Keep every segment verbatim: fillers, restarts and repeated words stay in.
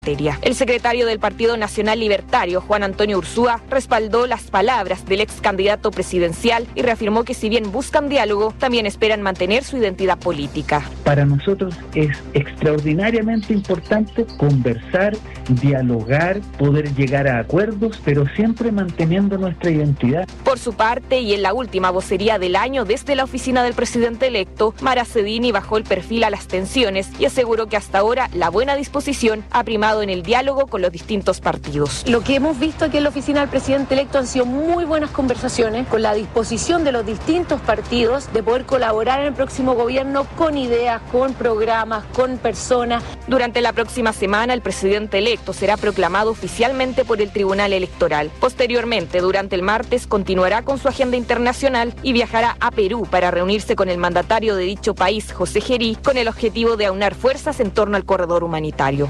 El secretario del Partido Nacional Libertario, Juan Antonio Ursúa, respaldó las palabras del ex candidato presidencial y reafirmó que si bien buscan diálogo, también esperan mantener su identidad política. Para nosotros es extraordinariamente importante conversar, dialogar, poder llegar a acuerdos, pero siempre manteniendo nuestra identidad. Por su parte, y en la última vocería del año desde la oficina del presidente electo, Mara Cedini bajó el perfil a las tensiones y aseguró que hasta ahora la buena disposición ha primado en el diálogo con los distintos partidos. Lo que hemos visto aquí en la oficina del presidente electo han sido muy buenas conversaciones con la disposición de los distintos partidos de poder colaborar en el próximo gobierno con ideas, con programas, con personas. Durante la próxima semana, el presidente electo será proclamado oficialmente por el Tribunal Electoral. Posteriormente, durante el martes, continuará con su agenda internacional y viajará a Perú para reunirse con el mandatario de dicho país, José Gerí, con el objetivo de aunar fuerzas en torno al corredor humanitario.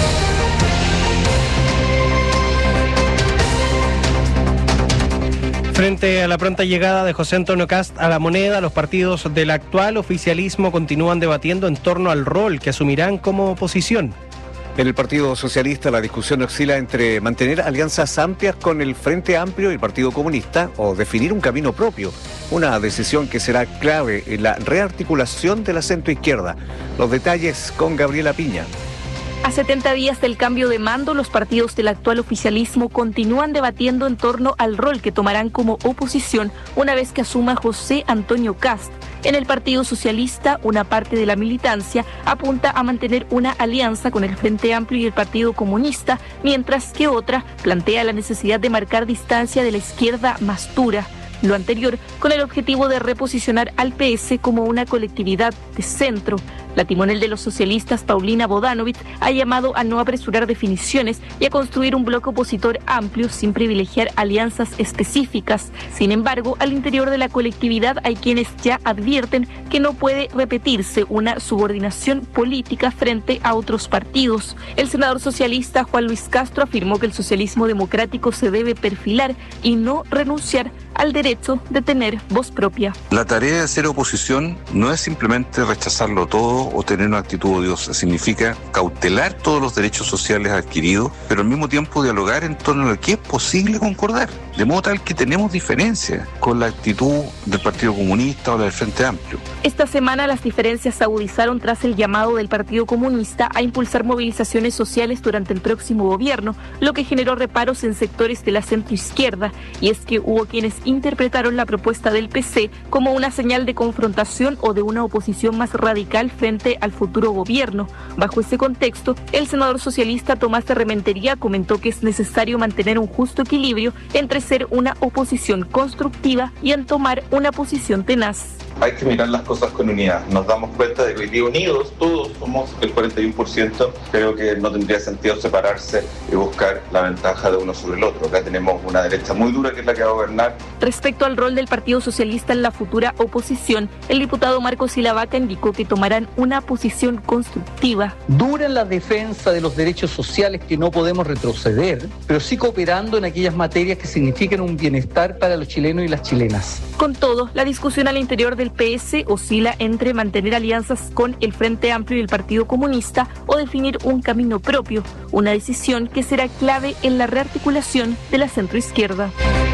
Frente a la pronta llegada de José Antonio Kast a la moneda, los partidos del actual oficialismo continúan debatiendo en torno al rol que asumirán como oposición. En el Partido Socialista la discusión oscila entre mantener alianzas amplias con el Frente Amplio y el Partido Comunista o definir un camino propio, una decisión que será clave en la rearticulación de la centroizquierda. Los detalles con Gabriela Piña. A setenta días del cambio de mando, los partidos del actual oficialismo continúan debatiendo en torno al rol que tomarán como oposición una vez que asuma José Antonio Kast. En el Partido Socialista, una parte de la militancia apunta a mantener una alianza con el Frente Amplio y el Partido Comunista, mientras que otra plantea la necesidad de marcar distancia de la izquierda más dura. Lo anterior con el objetivo de reposicionar al P S como una colectividad de centro. La timonel de los socialistas, Paulina Bodanovich, ha llamado a no apresurar definiciones y a construir un bloque opositor amplio sin privilegiar alianzas específicas. Sin embargo, al interior de la colectividad hay quienes ya advierten que no puede repetirse una subordinación política frente a otros partidos. El senador socialista Juan Luis Castro afirmó que el socialismo democrático se debe perfilar y no renunciar al derecho de tener voz propia. La tarea de ser oposición no es simplemente rechazarlo todo o tener una actitud odiosa, significa cautelar todos los derechos sociales adquiridos, pero al mismo tiempo dialogar en torno a lo que es posible concordar, de modo tal que tenemos diferencias con la actitud del Partido Comunista o del Frente Amplio. Esta semana las diferencias se agudizaron tras el llamado del Partido Comunista a impulsar movilizaciones sociales durante el próximo gobierno, lo que generó reparos en sectores de la centroizquierda, y es que hubo quienes interpretaron la propuesta del P C como una señal de confrontación o de una oposición más radical frente al futuro gobierno. Bajo ese contexto, el senador socialista Tomás de Rementería comentó que es necesario mantener un justo equilibrio entre ser una oposición constructiva y en tomar una posición tenaz. Hay que mirar las cosas con unidad. Nos damos cuenta de que hoy día unidos todos somos el cuarenta y uno por ciento. Creo que no tendría sentido separarse y buscar la ventaja de uno sobre el otro. Acá tenemos una derecha muy dura que es la que va a gobernar. Respecto al rol del Partido Socialista en la futura oposición, el diputado Marcos Silavaca indicó que tomarán una posición constructiva. Dura en la defensa de los derechos sociales, que no podemos retroceder, pero sí cooperando en aquellas materias que significan un bienestar para los chilenos y las chilenas. Con todo, la discusión al interior del P S oscila entre mantener alianzas con el Frente Amplio y el Partido Comunista o definir un camino propio, una decisión que será clave en la rearticulación de la centroizquierda.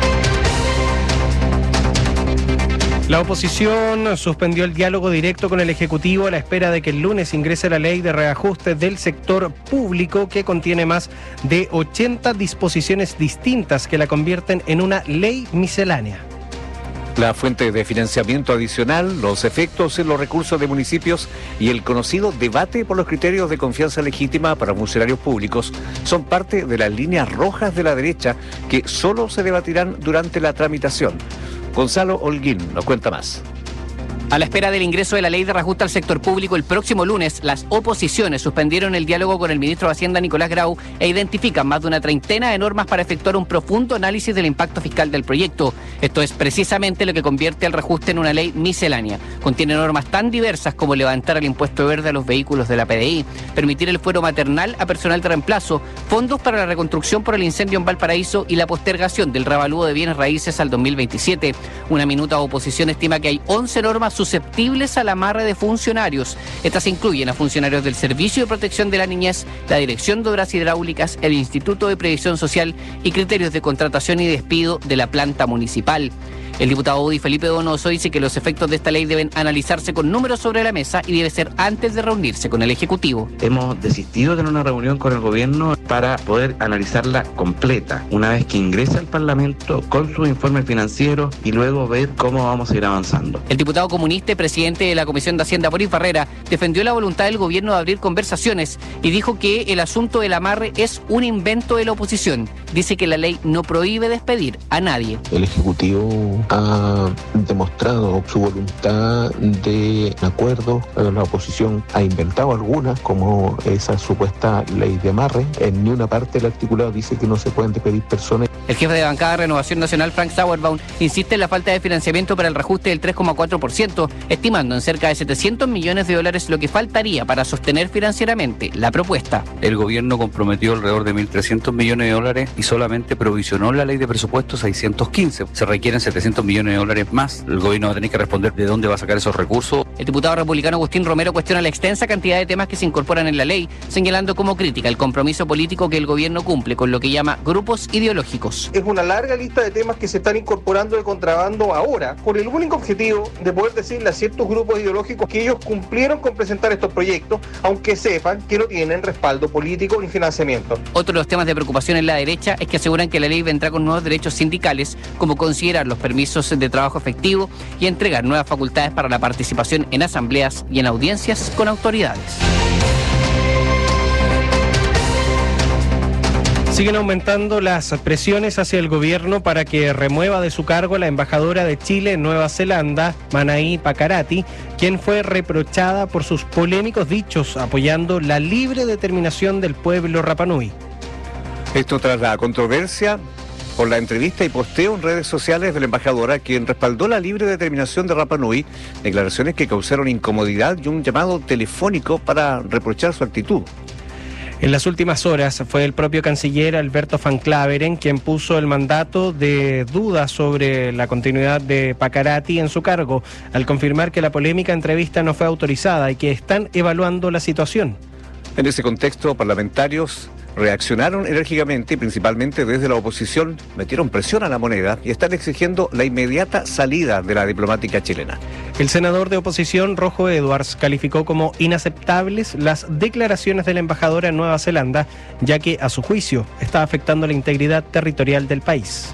La oposición suspendió el diálogo directo con el Ejecutivo a la espera de que el lunes ingrese la ley de reajuste del sector público, que contiene más de ochenta disposiciones distintas que la convierten en una ley miscelánea. La fuente de financiamiento adicional, los efectos en los recursos de municipios y el conocido debate por los criterios de confianza legítima para funcionarios públicos son parte de las líneas rojas de la derecha que solo se debatirán durante la tramitación. Gonzalo Holguín nos cuenta más. A la espera del ingreso de la ley de reajuste al sector público el próximo lunes, las oposiciones suspendieron el diálogo con el ministro de Hacienda, Nicolás Grau, e identifican más de una treintena de normas para efectuar un profundo análisis del impacto fiscal del proyecto. Esto es precisamente lo que convierte el reajuste en una ley miscelánea. Contiene normas tan diversas como levantar el impuesto verde a los vehículos de la P D I, permitir el fuero maternal a personal de reemplazo, fondos para la reconstrucción por el incendio en Valparaíso y la postergación del reavalúo de bienes raíces al dos mil veintisiete. Una minuta oposición estima que hay once normas susceptibles al amarre de funcionarios. Estas incluyen a funcionarios del Servicio de Protección de la Niñez, la Dirección de Obras Hidráulicas, el Instituto de Previsión Social y criterios de contratación y despido de la planta municipal. El diputado Udi Felipe Donoso dice que los efectos de esta ley deben analizarse con números sobre la mesa y debe ser antes de reunirse con el Ejecutivo. Hemos desistido de tener una reunión con el gobierno para poder analizarla completa, una vez que ingrese al Parlamento con sus informes financieros y luego ver cómo vamos a ir avanzando. El diputado comunista y presidente de la Comisión de Hacienda, Boris Barrera, defendió la voluntad del gobierno de abrir conversaciones y dijo que el asunto del amarre es un invento de la oposición. Dice que la ley no prohíbe despedir a nadie. El Ejecutivo ha demostrado su voluntad de acuerdo. La oposición ha inventado algunas, como esa supuesta ley de amarre. En ni una parte del articulado dice que no se pueden despedir personas. El jefe de bancada de Renovación Nacional, Frank Sauerbaum, insiste en la falta de financiamiento para el reajuste del tres coma cuatro por ciento, estimando en cerca de setecientos millones de dólares lo que faltaría para sostener financieramente la propuesta. El gobierno comprometió alrededor de mil trescientos millones de dólares y solamente provisionó la ley de presupuesto seiscientos quince. Se requieren setecientos millones de dólares más. El gobierno va a tener que responder de dónde va a sacar esos recursos. El diputado republicano Agustín Romero cuestiona la extensa cantidad de temas que se incorporan en la ley, señalando como crítica el compromiso político que el gobierno cumple con lo que llama grupos ideológicos. Es una larga lista de temas que se están incorporando de contrabando ahora, con el único objetivo de poder decirle a ciertos grupos ideológicos que ellos cumplieron con presentar estos proyectos, aunque sepan que no tienen respaldo político ni financiamiento. Otro de los temas de preocupación en la derecha es que aseguran que la ley vendrá con nuevos derechos sindicales, como considerar los permisos de trabajo efectivo y entregar nuevas facultades para la participación en asambleas y en audiencias con autoridades. Siguen aumentando las presiones hacia el gobierno para que remueva de su cargo a la embajadora de Chile en Nueva Zelanda, Manaí Pakarati, quien fue reprochada por sus polémicos dichos apoyando la libre determinación del pueblo Rapa Nui. Esto tras la controversia por la entrevista y posteo en redes sociales de la embajadora, quien respaldó la libre determinación de Rapa Nui, declaraciones que causaron incomodidad y un llamado telefónico para reprochar su actitud. En las últimas horas fue el propio canciller Alberto Van Claveren quien puso el mandato de duda sobre la continuidad de Pakarati en su cargo, al confirmar que la polémica entrevista no fue autorizada y que están evaluando la situación. En ese contexto, parlamentarios reaccionaron enérgicamente y principalmente desde la oposición metieron presión a la moneda y están exigiendo la inmediata salida de la diplomática chilena. El senador de oposición, Rojo Edwards, calificó como inaceptables las declaraciones de la embajadora en Nueva Zelanda, ya que, a su juicio, está afectando la integridad territorial del país.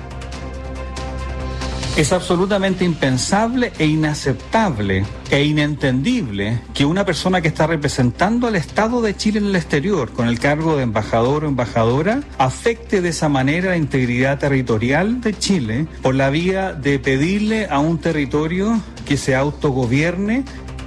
Es absolutamente impensable e inaceptable e inentendible que una persona que está representando al Estado de Chile en el exterior con el cargo de embajador o embajadora afecte de esa manera la integridad territorial de Chile por la vía de pedirle a un territorio que se autogobierne.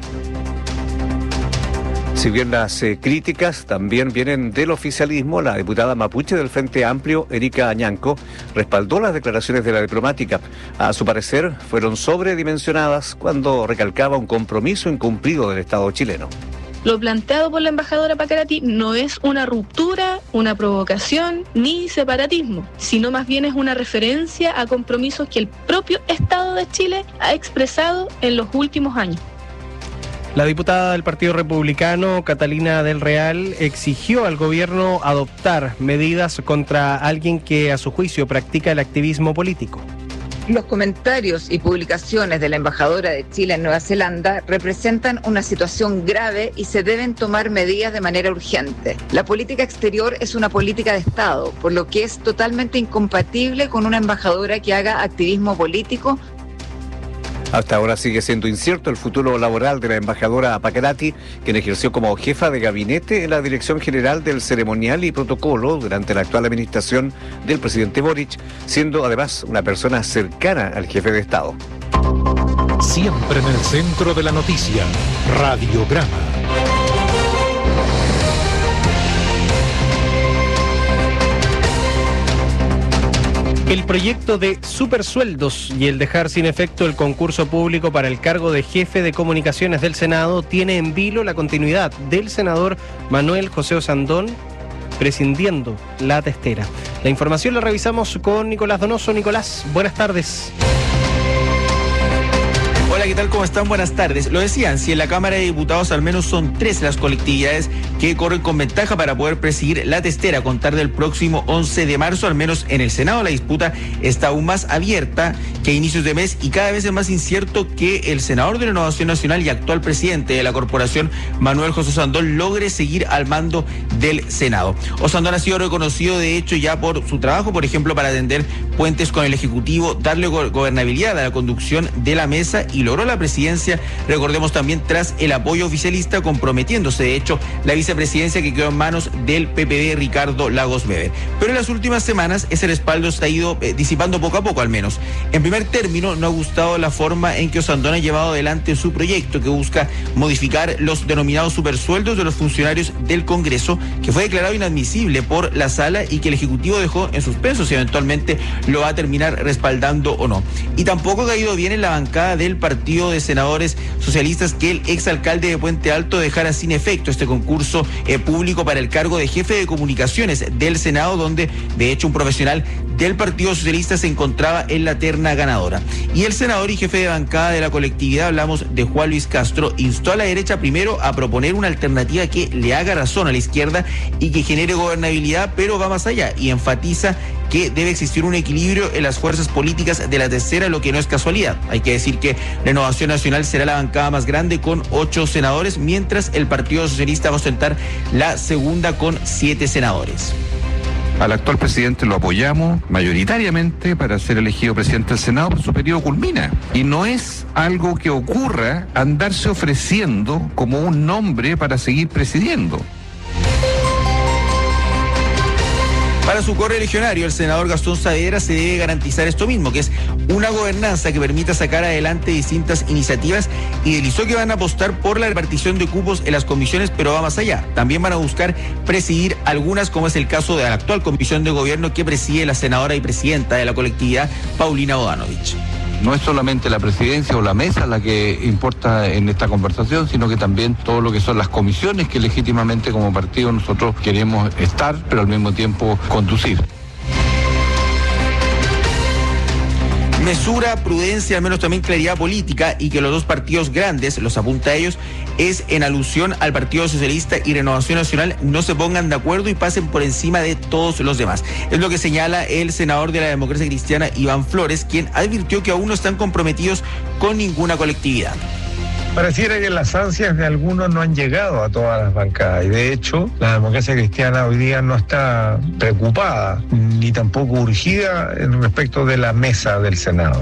Si bien las eh, críticas también vienen del oficialismo, la diputada mapuche del Frente Amplio, Erika Añanco, respaldó las declaraciones de la diplomática. A su parecer, fueron sobredimensionadas cuando recalcaba un compromiso incumplido del Estado chileno. Lo planteado por la embajadora Pakarati no es una ruptura, una provocación ni separatismo, sino más bien es una referencia a compromisos que el propio Estado de Chile ha expresado en los últimos años. La diputada del Partido Republicano, Catalina del Real, exigió al gobierno adoptar medidas contra alguien que, a su juicio, practica el activismo político. Los comentarios y publicaciones de la embajadora de Chile en Nueva Zelanda representan una situación grave y se deben tomar medidas de manera urgente. La política exterior es una política de Estado, por lo que es totalmente incompatible con una embajadora que haga activismo político. Hasta ahora sigue siendo incierto el futuro laboral de la embajadora Pakarati, quien ejerció como jefa de gabinete en la Dirección General del Ceremonial y Protocolo durante la actual administración del presidente Boric, siendo además una persona cercana al jefe de Estado. Siempre en el centro de la noticia, Radiograma. El proyecto de supersueldos y el dejar sin efecto el concurso público para el cargo de jefe de comunicaciones del Senado tiene en vilo la continuidad del senador Manuel José Osandón prescindiendo la testera. La información la revisamos con Nicolás Donoso. Nicolás, buenas tardes. Hola, Hola, ¿qué tal? ¿Cómo están? Buenas tardes. Lo decían, si en la Cámara de Diputados al menos son tres las colectividades que corren con ventaja para poder presidir la testera a contar del próximo once de marzo, al menos en el Senado la disputa está aún más abierta que a inicios de mes y cada vez es más incierto que el senador de Renovación Nacional y actual presidente de la corporación, Manuel José Osandón, logre seguir al mando del Senado. Osandón ha sido reconocido de hecho ya por su trabajo, por ejemplo, para atender puentes con el Ejecutivo, darle go- gobernabilidad a la conducción de la mesa y logró la presidencia, recordemos también tras el apoyo oficialista, comprometiéndose de hecho la vicepresidencia que quedó en manos del P P D Ricardo Lagos Weber. Pero en las últimas semanas ese respaldo se ha ido eh, disipando poco a poco al menos. En primer término, no ha gustado la forma en que Osandón ha llevado adelante su proyecto que busca modificar los denominados supersueldos de los funcionarios del Congreso, que fue declarado inadmisible por la sala y que el Ejecutivo dejó en suspenso si eventualmente lo va a terminar respaldando o no. Y tampoco ha caído bien en la bancada del partido de senadores socialistas que el exalcalde de Puente Alto dejara sin efecto este concurso eh, público para el cargo de jefe de comunicaciones del Senado, donde de hecho un profesional del Partido Socialista se encontraba en la terna ganadora. Y el senador y jefe de bancada de la colectividad, hablamos de Juan Luis Castro, instó a la derecha primero a proponer una alternativa que le haga razón a la izquierda y que genere gobernabilidad, pero va más allá y enfatiza que debe existir un equilibrio en las fuerzas políticas de la tercera, lo que no es casualidad. Hay que decir que Renovación Nacional será la bancada más grande con ocho senadores, mientras el Partido Socialista va a ostentar la segunda con siete senadores. Al actual presidente lo apoyamos mayoritariamente para ser elegido presidente del Senado, pero su periodo culmina. Y no es algo que ocurra andarse ofreciendo como un nombre para seguir presidiendo. Para su correligionario, el senador Gastón Saavedra, se debe garantizar esto mismo, que es una gobernanza que permita sacar adelante distintas iniciativas, y deslizó que van a apostar por la repartición de cupos en las comisiones, pero va más allá. También van a buscar presidir algunas, como es el caso de la actual comisión de gobierno que preside la senadora y presidenta de la colectividad, Paulina Bodanovich. No es solamente la presidencia o la mesa la que importa en esta conversación, sino que también todo lo que son las comisiones que legítimamente como partido nosotros queremos estar, pero al mismo tiempo conducir. Mesura, prudencia, al menos también claridad política, y que los dos partidos grandes, los apunta a ellos, es en alusión al Partido Socialista y Renovación Nacional, no se pongan de acuerdo y pasen por encima de todos los demás. Es lo que señala el senador de la Democracia Cristiana, Iván Flores, quien advirtió que aún no están comprometidos con ninguna colectividad. Pareciera que las ansias de algunos no han llegado a todas las bancadas y de hecho la Democracia Cristiana hoy día no está preocupada ni tampoco urgida en respecto de la mesa del Senado.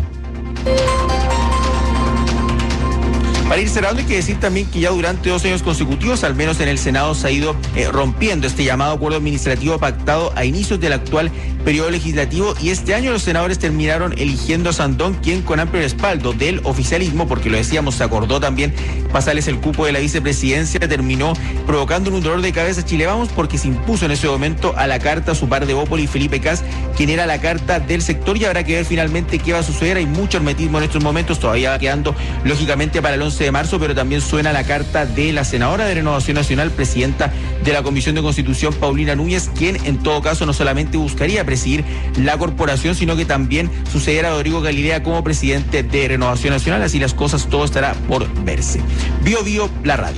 Para ir cerrando, hay que decir también que ya durante dos años consecutivos, al menos en el Senado, se ha ido eh, rompiendo este llamado acuerdo administrativo pactado a inicios del actual periodo legislativo, y este año los senadores terminaron eligiendo a Sandón, quien con amplio respaldo del oficialismo, porque lo decíamos, se acordó también pasarles el cupo de la vicepresidencia, terminó provocando un dolor de cabeza a Chile Vamos, porque se impuso en ese momento a la carta su par de Bópoli, Felipe Cas, quien era la carta del sector, y habrá que ver finalmente qué va a suceder. Hay mucho hermetismo en estos momentos, todavía va quedando lógicamente para el once de marzo, pero también suena la carta de la senadora de Renovación Nacional, presidenta de la Comisión de Constitución, Paulina Núñez, quien en todo caso no solamente buscaría presidir la corporación, sino que también suceder a Rodrigo Galilea como presidente de Renovación Nacional. Así las cosas, todo estará por verse. Bio Bio, la radio.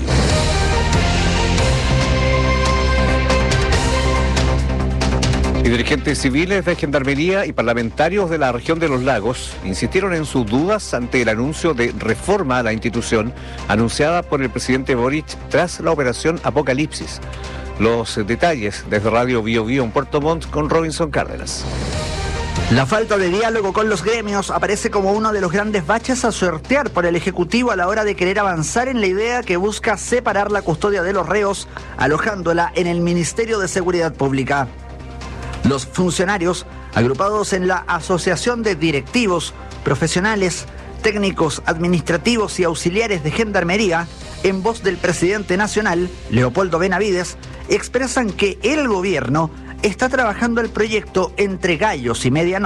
Y dirigentes civiles de Gendarmería y parlamentarios de la región de los Lagos insistieron en sus dudas ante el anuncio de reforma a la institución anunciada por el presidente Boric tras la operación Apocalipsis. Los detalles desde Radio Bio Bio en Puerto Montt con Robinson Cárdenas. La falta de diálogo con los gremios aparece como uno de los grandes baches a sortear por el Ejecutivo a la hora de querer avanzar en la idea que busca separar la custodia de los reos, alojándola en el Ministerio de Seguridad Pública. Los funcionarios, agrupados en la Asociación de Directivos, Profesionales, Técnicos, Administrativos y Auxiliares de Gendarmería, en voz del presidente nacional, Leopoldo Benavides, expresan que el gobierno está trabajando el proyecto entre gallos y medianoche.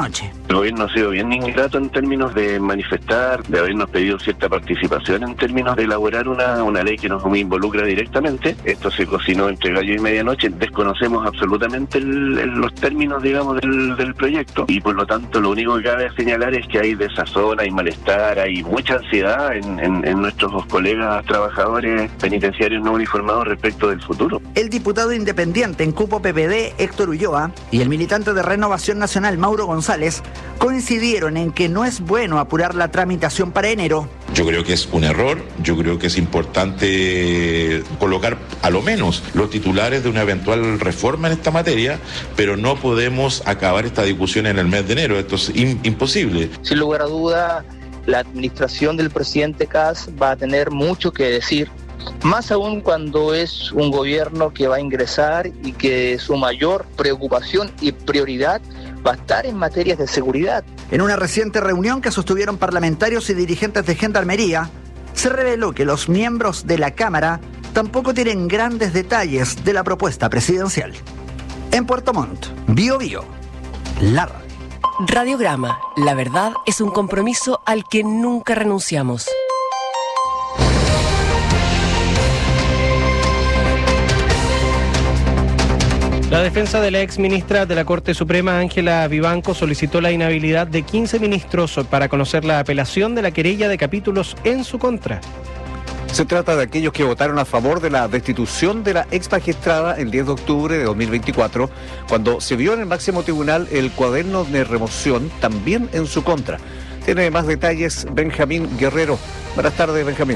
El gobierno ha sido bien ingrato en términos de manifestar, de habernos pedido cierta participación en términos de elaborar una, una ley que nos involucra directamente. Esto se cocinó entre gallo y medianoche, desconocemos absolutamente el, el, los términos, digamos, del, del proyecto, y por lo tanto lo único que cabe señalar es que hay desazón, hay malestar, hay mucha ansiedad en, en, en nuestros colegas trabajadores penitenciarios no uniformados respecto del futuro. El diputado independiente en cupo P P D, Héctor Ulloa, y el militante de Renovación Nacional, Mauro González, coincidieron en que no es bueno apurar la tramitación para enero. Yo creo que es un error, yo creo que es importante colocar a lo menos los titulares de una eventual reforma en esta materia, pero no podemos acabar esta discusión en el mes de enero, esto es in- imposible. Sin lugar a duda, la administración del presidente Kast va a tener mucho que decir, más aún cuando es un gobierno que va a ingresar y que su mayor preocupación y prioridad va a estar en materias de seguridad. En una reciente reunión que sostuvieron parlamentarios y dirigentes de Gendarmería, se reveló que los miembros de la Cámara tampoco tienen grandes detalles de la propuesta presidencial. En Puerto Montt, Bio Bio, la radio. Radiograma, la verdad es un compromiso al que nunca renunciamos. La defensa de la ex ministra de la Corte Suprema, Ángela Vivanco, solicitó la inhabilidad de quince ministros para conocer la apelación de la querella de capítulos en su contra. Se trata de aquellos que votaron a favor de la destitución de la ex magistrada el diez de octubre de dos mil veinticuatro, cuando se vio en el máximo tribunal el cuaderno de remoción también en su contra. Tiene más detalles Benjamín Guerrero. Buenas tardes, Benjamín.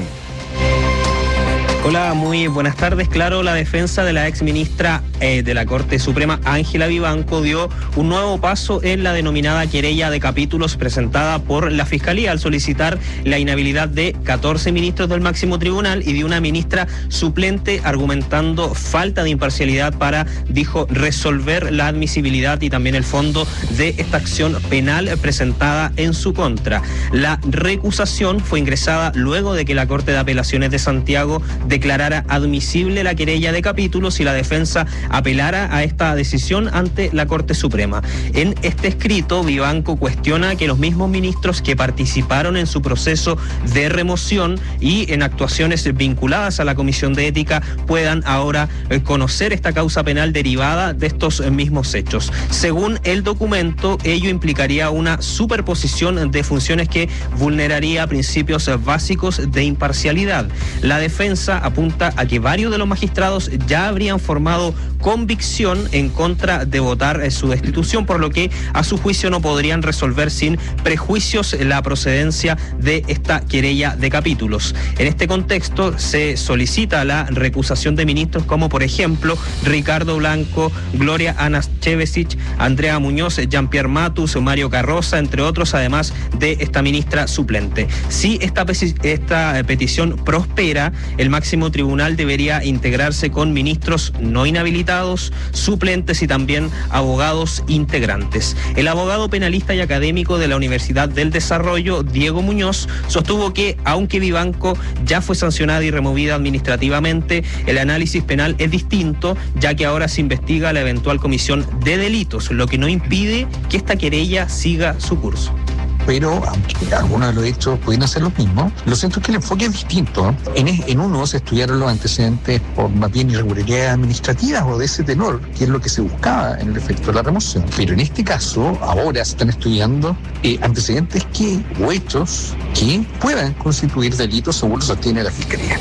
Hola, muy buenas tardes. Claro, la defensa de la ex ministra eh, de la Corte Suprema, Ángela Vivanco, dio un nuevo paso en la denominada querella de capítulos presentada por la Fiscalía al solicitar la inhabilidad de catorce ministros del máximo tribunal y de una ministra suplente, argumentando falta de imparcialidad para, dijo, resolver la admisibilidad y también el fondo de esta acción penal presentada en su contra. La recusación fue ingresada luego de que la Corte de Apelaciones de Santiago declarara admisible la querella de capítulos y la defensa apelara a esta decisión ante la Corte Suprema. En este escrito, Vivanco cuestiona que los mismos ministros que participaron en su proceso de remoción y en actuaciones vinculadas a la Comisión de Ética puedan ahora conocer esta causa penal derivada de estos mismos hechos. Según el documento, ello implicaría una superposición de funciones que vulneraría principios básicos de imparcialidad. La defensa apunta a que varios de los magistrados ya habrían formado convicción en contra de votar su destitución, por lo que a su juicio no podrían resolver sin prejuicios la procedencia de esta querella de capítulos. En este contexto se solicita la recusación de ministros como por ejemplo Ricardo Blanco, Gloria Anaschevesich, Andrea Muñoz, Jean-Pierre Matus, Mario Carroza, entre otros, además de esta ministra suplente. Si esta, esta petición prospera, el máximo tribunal debería integrarse con ministros no inhabilitados, suplentes y también abogados integrantes. El abogado penalista y académico de la Universidad del Desarrollo, Diego Muñoz, sostuvo que, aunque Vivanco ya fue sancionada y removida administrativamente, el análisis penal es distinto, ya que ahora se investiga la eventual comisión de delitos, lo que no impide que esta querella siga su curso. Pero aunque algunos de los hechos pudieran ser los mismos, lo cierto es que el enfoque es distinto. En, en uno se estudiaron los antecedentes por más bien irregularidades administrativas o de ese tenor, que es lo que se buscaba en el efecto de la remoción. Pero en este caso, ahora se están estudiando eh, antecedentes que, o hechos que puedan constituir delitos según lo sostiene la Fiscalía.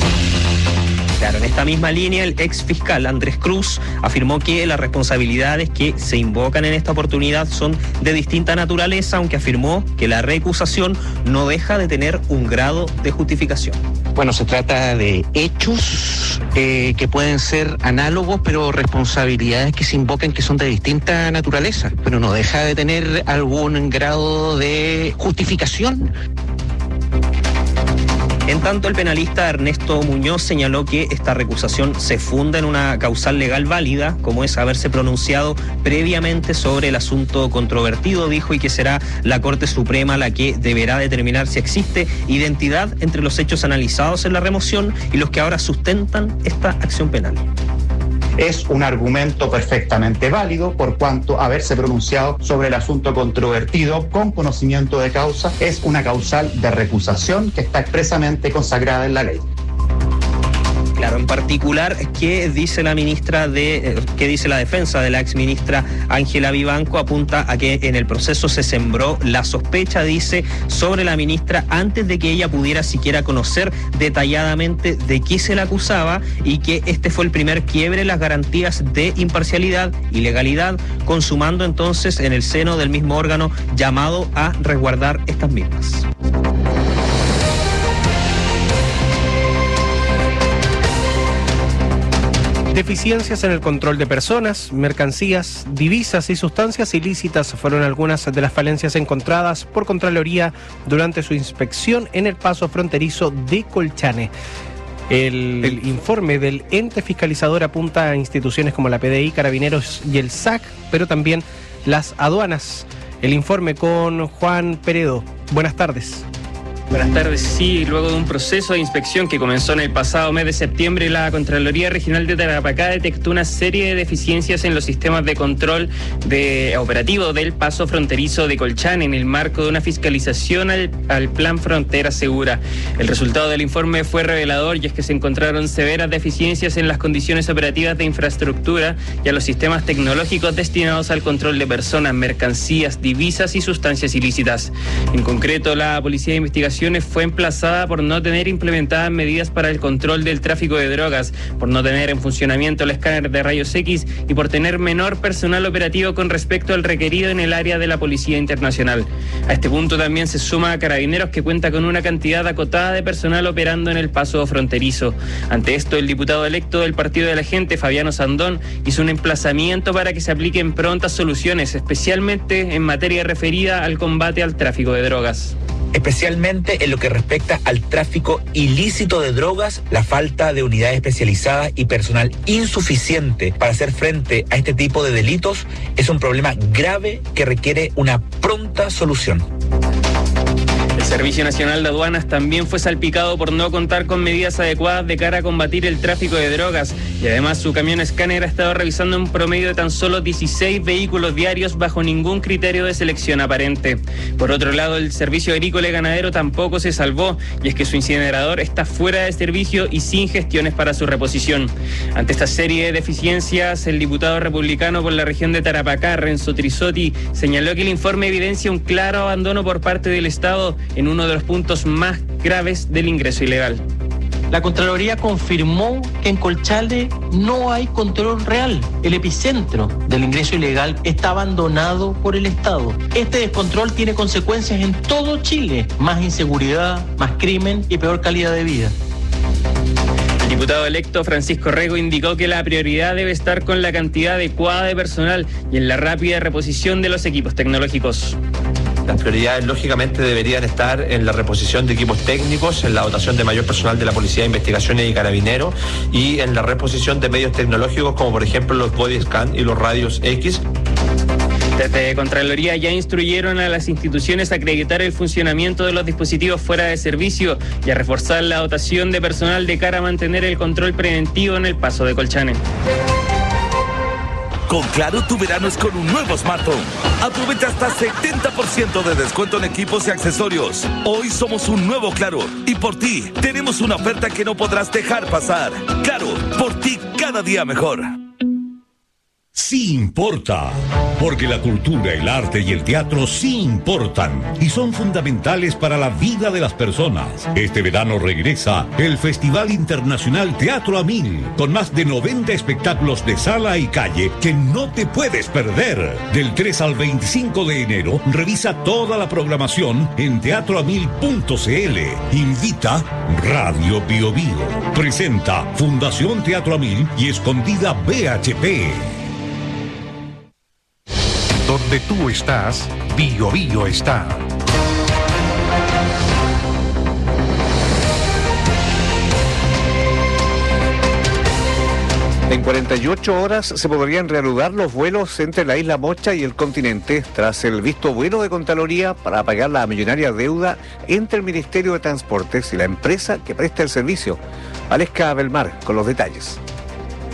Claro, en esta misma línea, el ex fiscal Andrés Cruz afirmó que las responsabilidades que se invocan en esta oportunidad son de distinta naturaleza, aunque afirmó que la recusación no deja de tener un grado de justificación. Bueno, se trata de hechos eh, que pueden ser análogos, pero responsabilidades que se invocan que son de distinta naturaleza, pero no deja de tener algún grado de justificación. En tanto, el penalista Ernesto Muñoz señaló que esta recusación se funda en una causal legal válida, como es haberse pronunciado previamente sobre el asunto controvertido, dijo, y que será la Corte Suprema la que deberá determinar si existe identidad entre los hechos analizados en la remoción y los que ahora sustentan esta acción penal. es un argumento perfectamente válido por cuanto haberse pronunciado sobre el asunto controvertido con conocimiento de causa es una causal de recusación que está expresamente consagrada en la ley. Claro, en particular, ¿qué dice la ministra de, qué dice la defensa de la exministra Ángela Vivanco? Apunta a que en el proceso se sembró la sospecha, dice, sobre la ministra antes de que ella pudiera siquiera conocer detalladamente de qué se la acusaba y que este fue el primer quiebre en las garantías de imparcialidad y legalidad, consumando entonces en el seno del mismo órgano llamado a resguardar estas mismas. Deficiencias en el control de personas, mercancías, divisas y sustancias ilícitas fueron algunas de las falencias encontradas por Contraloría durante su inspección en el paso fronterizo de Colchane. El, el informe del ente fiscalizador apunta a instituciones como la P D I, Carabineros y el S A C, pero también las aduanas. El informe con Juan Peredo. Buenas tardes. Buenas tardes. Sí, luego de un proceso de inspección que comenzó en el pasado mes de septiembre, la Contraloría Regional de Tarapacá detectó una serie de deficiencias en los sistemas de control de operativo del paso fronterizo de Colchane en el marco de una fiscalización al, al Plan Frontera Segura. El resultado del informe fue revelador y es que se encontraron severas deficiencias en las condiciones operativas de infraestructura y a los sistemas tecnológicos destinados al control de personas, mercancías, divisas y sustancias ilícitas. En concreto, la Policía de Investigación fue emplazada por no tener implementadas medidas para el control del tráfico de drogas, por no tener en funcionamiento el escáner de rayos X y por tener menor personal operativo con respecto al requerido en el área de la Policía Internacional. A este punto también se suma a Carabineros, que cuenta con una cantidad acotada de personal operando en el paso fronterizo. Ante esto, el diputado electo del Partido de la Gente, Fabiano Sandón, hizo un emplazamiento para que se apliquen prontas soluciones, especialmente en materia referida al combate al tráfico de drogas. Especialmente en lo que respecta al tráfico ilícito de drogas, la falta de unidades especializadas y personal insuficiente para hacer frente a este tipo de delitos es un problema grave que requiere una pronta solución. El Servicio Nacional de Aduanas también fue salpicado por no contar con medidas adecuadas de cara a combatir el tráfico de drogas y además su camión escáner ha estado revisando un promedio de tan solo dieciséis vehículos diarios bajo ningún criterio de selección aparente. Por otro lado, el Servicio Agrícola y Ganadero tampoco se salvó y es que su incinerador está fuera de servicio y sin gestiones para su reposición. Ante esta serie de deficiencias, el diputado republicano por la región de Tarapacá, Renzo Trisotti, señaló que el informe evidencia un claro abandono por parte del Estado en uno de los puntos más graves del ingreso ilegal. La Contraloría confirmó que en Colchane no hay control real. El epicentro del ingreso ilegal está abandonado por el Estado. Este descontrol tiene consecuencias en todo Chile: más inseguridad, más crimen y peor calidad de vida. El diputado electo Francisco Rego indicó que la prioridad debe estar con la cantidad adecuada de personal y en la rápida reposición de los equipos tecnológicos. Las prioridades lógicamente deberían estar en la reposición de equipos técnicos, en la dotación de mayor personal de la Policía de Investigaciones y Carabineros y en la reposición de medios tecnológicos como por ejemplo los body scan y los radios X. Desde Contraloría ya instruyeron a las instituciones a acreditar el funcionamiento de los dispositivos fuera de servicio y a reforzar la dotación de personal de cara a mantener el control preventivo en el paso de Colchane. Con Claro, tu verano es con un nuevo smartphone. Aprovecha hasta setenta por ciento de descuento en equipos y accesorios. Hoy somos un nuevo Claro y por ti tenemos una oferta que no podrás dejar pasar. Claro, por ti cada día mejor. Sí importa, porque la cultura, el arte y el teatro sí importan y son fundamentales para la vida de las personas. Este verano regresa el Festival Internacional Teatro a Mil, con más de noventa espectáculos de sala y calle que no te puedes perder. Del tres al veinticinco de enero, revisa toda la programación en teatro a mil punto c l. Invita Radio Bio Bio. Presenta Fundación Teatro a Mil y Escondida B H P. Donde tú estás, Bio Bio está. En cuarenta y ocho horas se podrían reanudar los vuelos entre la isla Mocha y el continente tras el visto bueno de Contraloría para pagar la millonaria deuda entre el Ministerio de Transportes y la empresa que presta el servicio. Valesca Belmar con los detalles.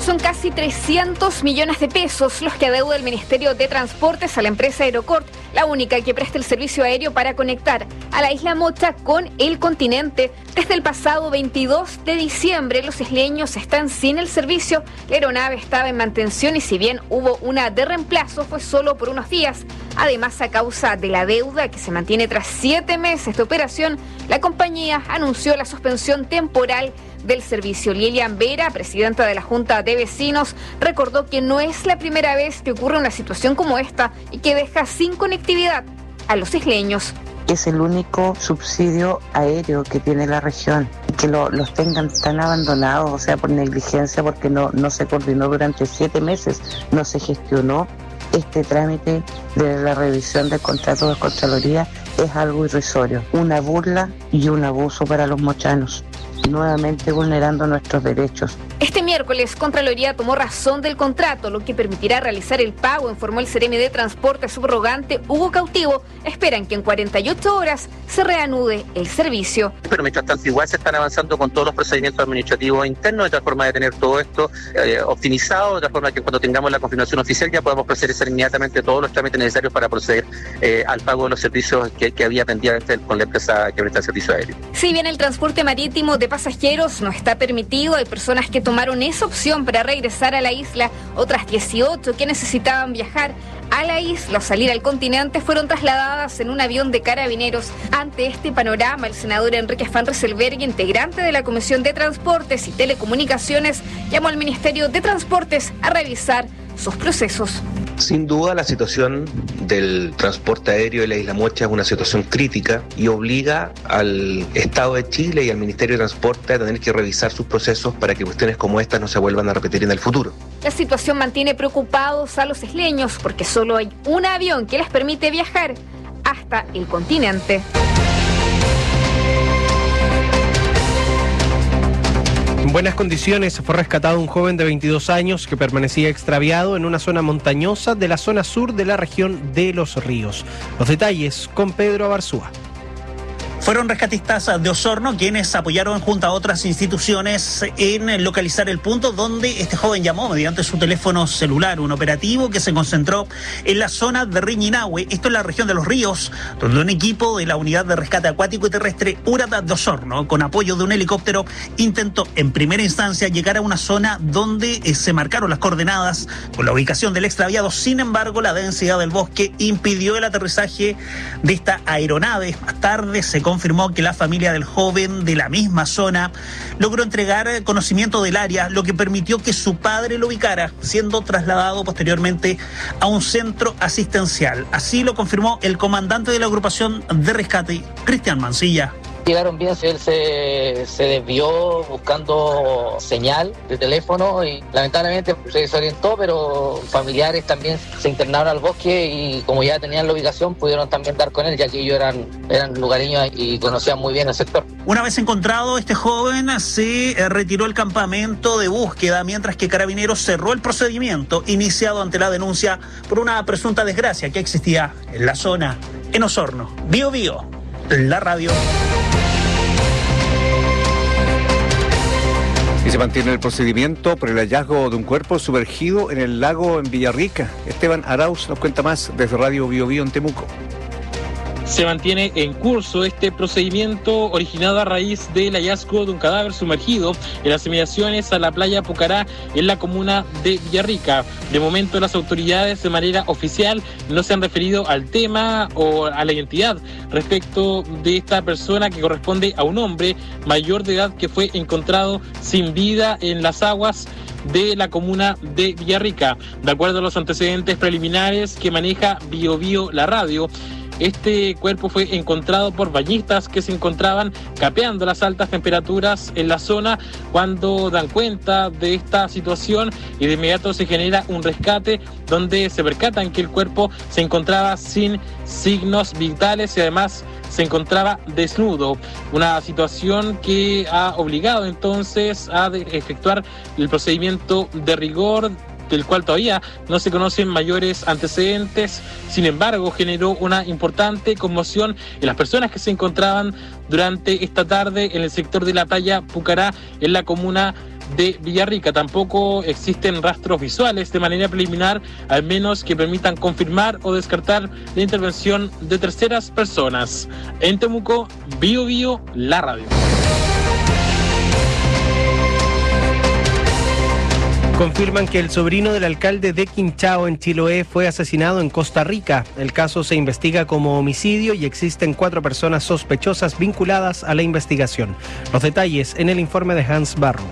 Son casi trescientos millones de pesos los que adeuda el Ministerio de Transportes a la empresa Aerocort, la única que presta el servicio aéreo para conectar a la isla Mocha con el continente. Desde el pasado veintidós de diciembre, los isleños están sin el servicio. La aeronave estaba en mantención y si bien hubo una de reemplazo, fue solo por unos días. Además, a causa de la deuda que se mantiene tras siete meses de operación, la compañía anunció la suspensión temporal del servicio. Lilian Vera, presidenta de la Junta de Vecinos, recordó que no es la primera vez que ocurre una situación como esta y que deja sin conectividad a los isleños. Es el único subsidio aéreo que tiene la región. Que lo, los tengan tan abandonados, o sea, por negligencia, porque no, no se coordinó durante siete meses, no se gestionó este trámite de la revisión del contrato de Contraloría, es algo irrisorio, una burla y un abuso para los mochanos, nuevamente vulnerando nuestros derechos. Este miércoles, Contraloría tomó razón del contrato, lo que permitirá realizar el pago, informó el Seremi de Transporte subrogante Hugo Cautivo. Esperan que en cuarenta y ocho horas se reanude el servicio. Pero mientras tanto igual se están avanzando con todos los procedimientos administrativos internos, de tal forma de tener todo esto eh, optimizado, de tal forma que cuando tengamos la confirmación oficial ya podamos proceder inmediatamente todos los trámites necesarios para proceder eh, al pago de los servicios que, que había pendiente con la empresa que presta el servicio aéreo. Si bien el transporte marítimo de pasajeros no está permitido, hay personas que tomaron esa opción para regresar a la isla. Otras dieciocho que necesitaban viajar a la isla o salir al continente fueron trasladadas en un avión de carabineros. Ante este panorama, el senador Enrique Van Rysselberghe, integrante de la Comisión de Transportes y Telecomunicaciones, llamó al Ministerio de Transportes a revisar sus procesos. Sin duda, la situación del transporte aéreo de la Isla Mocha es una situación crítica y obliga al Estado de Chile y al Ministerio de Transporte a tener que revisar sus procesos para que cuestiones como estas no se vuelvan a repetir en el futuro. La situación mantiene preocupados a los isleños porque solo hay un avión que les permite viajar hasta el continente. En buenas condiciones fue rescatado un joven de veintidós años que permanecía extraviado en una zona montañosa de la zona sur de la región de Los Ríos. Los detalles con Pedro Abarzúa. Fueron rescatistas de Osorno quienes apoyaron junto a otras instituciones en localizar el punto donde este joven llamó mediante su teléfono celular, un operativo que se concentró en la zona de Riñinahue, esto en la región de Los Ríos, donde un equipo de la Unidad de Rescate Acuático y Terrestre URADA de Osorno, con apoyo de un helicóptero, intentó en primera instancia llegar a una zona donde se marcaron las coordenadas con la ubicación del extraviado. Sin embargo, la densidad del bosque impidió el aterrizaje de esta aeronave. Más tarde se confirmó que la familia del joven de la misma zona logró entregar conocimiento del área, lo que permitió que su padre lo ubicara, siendo trasladado posteriormente a un centro asistencial. Así lo confirmó el comandante de la agrupación de rescate, Cristian Mancilla. Llegaron bien, él se, se desvió buscando señal de teléfono y lamentablemente se desorientó, pero familiares también se internaron al bosque y como ya tenían la ubicación pudieron también dar con él, ya que ellos eran, eran lugareños y conocían muy bien el sector. Una vez encontrado, este joven se retiró al campamento de búsqueda, mientras que Carabineros cerró el procedimiento iniciado ante la denuncia por una presunta desgracia que existía en la zona, en Osorno. Bio Bio, la radio. Y se mantiene el procedimiento por el hallazgo de un cuerpo sumergido en el lago en Villarrica. Esteban Arauz nos cuenta más desde Radio Bio Bio en Temuco. Se mantiene en curso este procedimiento originado a raíz del hallazgo de un cadáver sumergido en las inmediaciones a la playa Pucará en la comuna de Villarrica. De momento las autoridades de manera oficial no se han referido al tema o a la identidad respecto de esta persona, que corresponde a un hombre mayor de edad que fue encontrado sin vida en las aguas de la comuna de Villarrica. De acuerdo a los antecedentes preliminares que maneja Bio Bio la radio, este cuerpo fue encontrado por bañistas que se encontraban capeando las altas temperaturas en la zona cuando dan cuenta de esta situación, y de inmediato se genera un rescate donde se percatan que el cuerpo se encontraba sin signos vitales y además se encontraba desnudo. Una situación que ha obligado entonces a efectuar el procedimiento de rigor, del cual todavía no se conocen mayores antecedentes. Sin embargo, generó una importante conmoción en las personas que se encontraban durante esta tarde en el sector de la playa Pucará, en la comuna de Villarrica. Tampoco existen rastros visuales de manera preliminar, al menos que permitan confirmar o descartar la intervención de terceras personas. En Temuco, Bio Bio, la radio. Confirman que el sobrino del alcalde de Quinchao, en Chiloé, fue asesinado en Costa Rica. El caso se investiga como homicidio y existen cuatro personas sospechosas vinculadas a la investigación. Los detalles en el informe de Hans Barros.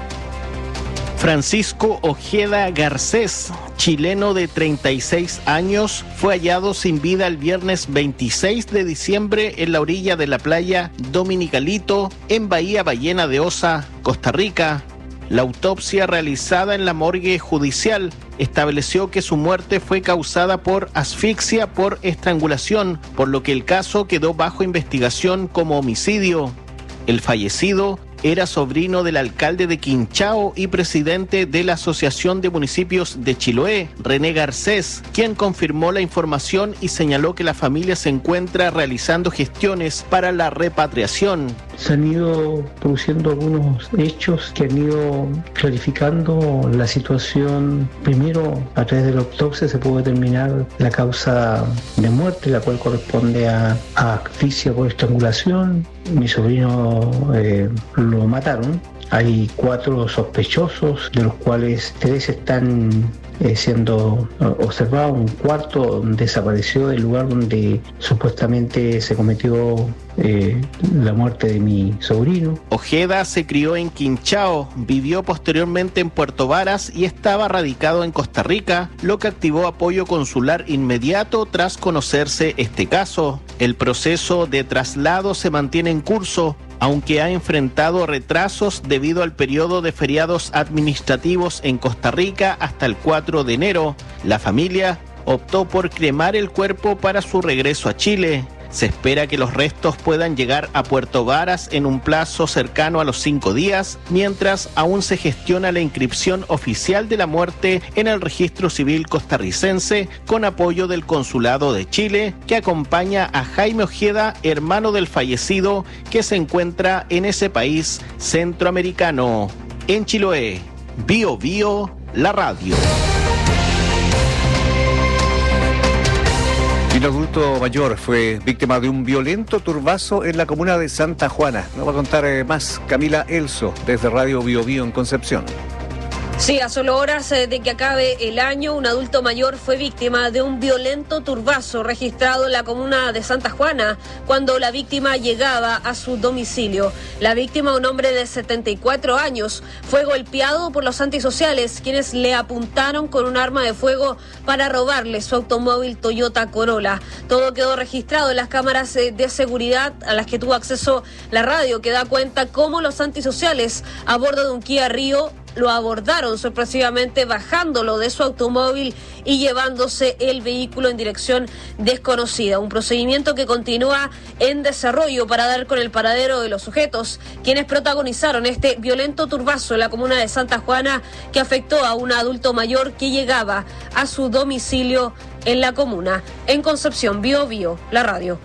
Francisco Ojeda Garcés, chileno de treinta y seis años, fue hallado sin vida el viernes veintiséis de diciembre en la orilla de la playa Dominicalito, en Bahía Ballena de Osa, Costa Rica. La autopsia realizada en la morgue judicial estableció que su muerte fue causada por asfixia por estrangulación, por lo que el caso quedó bajo investigación como homicidio. El fallecido era sobrino del alcalde de Quinchao y presidente de la Asociación de Municipios de Chiloé, René Garcés, quien confirmó la información y señaló que la familia se encuentra realizando gestiones para la repatriación. Se han ido produciendo algunos hechos que han ido clarificando la situación. Primero, a través de la autopsia se pudo determinar la causa de muerte, la cual corresponde a, a asfixia por estrangulación. Mi sobrino eh, lo mataron. Hay cuatro sospechosos, de los cuales tres están eh, siendo observados. Un cuarto desapareció del lugar donde supuestamente se cometió eh, la muerte de mi sobrino. Ojeda se crió en Quinchao, vivió posteriormente en Puerto Varas y estaba radicado en Costa Rica, lo que activó apoyo consular inmediato tras conocerse este caso. El proceso de traslado se mantiene en curso, aunque ha enfrentado retrasos debido al periodo de feriados administrativos en Costa Rica hasta el cuatro de enero. La familia optó por cremar el cuerpo para su regreso a Chile. Se espera que los restos puedan llegar a Puerto Varas en un plazo cercano a los cinco días, mientras aún se gestiona la inscripción oficial de la muerte en el registro civil costarricense con apoyo del Consulado de Chile, que acompaña a Jaime Ojeda, hermano del fallecido, que se encuentra en ese país centroamericano. En Chiloé, Bio Bio, la radio. Un adulto mayor fue víctima de un violento turbazo en la comuna de Santa Juana. Nos va a contar eh, más Camila Elso desde Radio Bio Bio en Concepción. Sí, a solo horas de que acabe el año, un adulto mayor fue víctima de un violento turbazo registrado en la comuna de Santa Juana cuando la víctima llegaba a su domicilio. La víctima, un hombre de setenta y cuatro años, fue golpeado por los antisociales, quienes le apuntaron con un arma de fuego para robarle su automóvil Toyota Corolla. Todo quedó registrado en las cámaras de seguridad a las que tuvo acceso la radio, que da cuenta cómo los antisociales a bordo de un Kia Rio lo abordaron sorpresivamente, bajándolo de su automóvil y llevándose el vehículo en dirección desconocida. Un procedimiento que continúa en desarrollo para dar con el paradero de los sujetos, quienes protagonizaron este violento turbazo en la comuna de Santa Juana, que afectó a un adulto mayor que llegaba a su domicilio en la comuna. En Concepción, Bio Bio, la radio.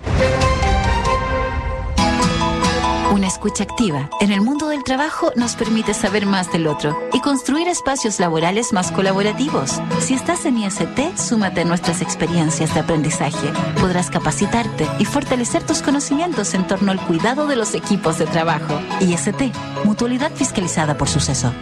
Una escucha activa en el mundo del trabajo nos permite saber más del otro y construir espacios laborales más colaborativos. Si estás en I S T, súmate a nuestras experiencias de aprendizaje. Podrás capacitarte y fortalecer tus conocimientos en torno al cuidado de los equipos de trabajo. I S T, mutualidad fiscalizada por Suceso.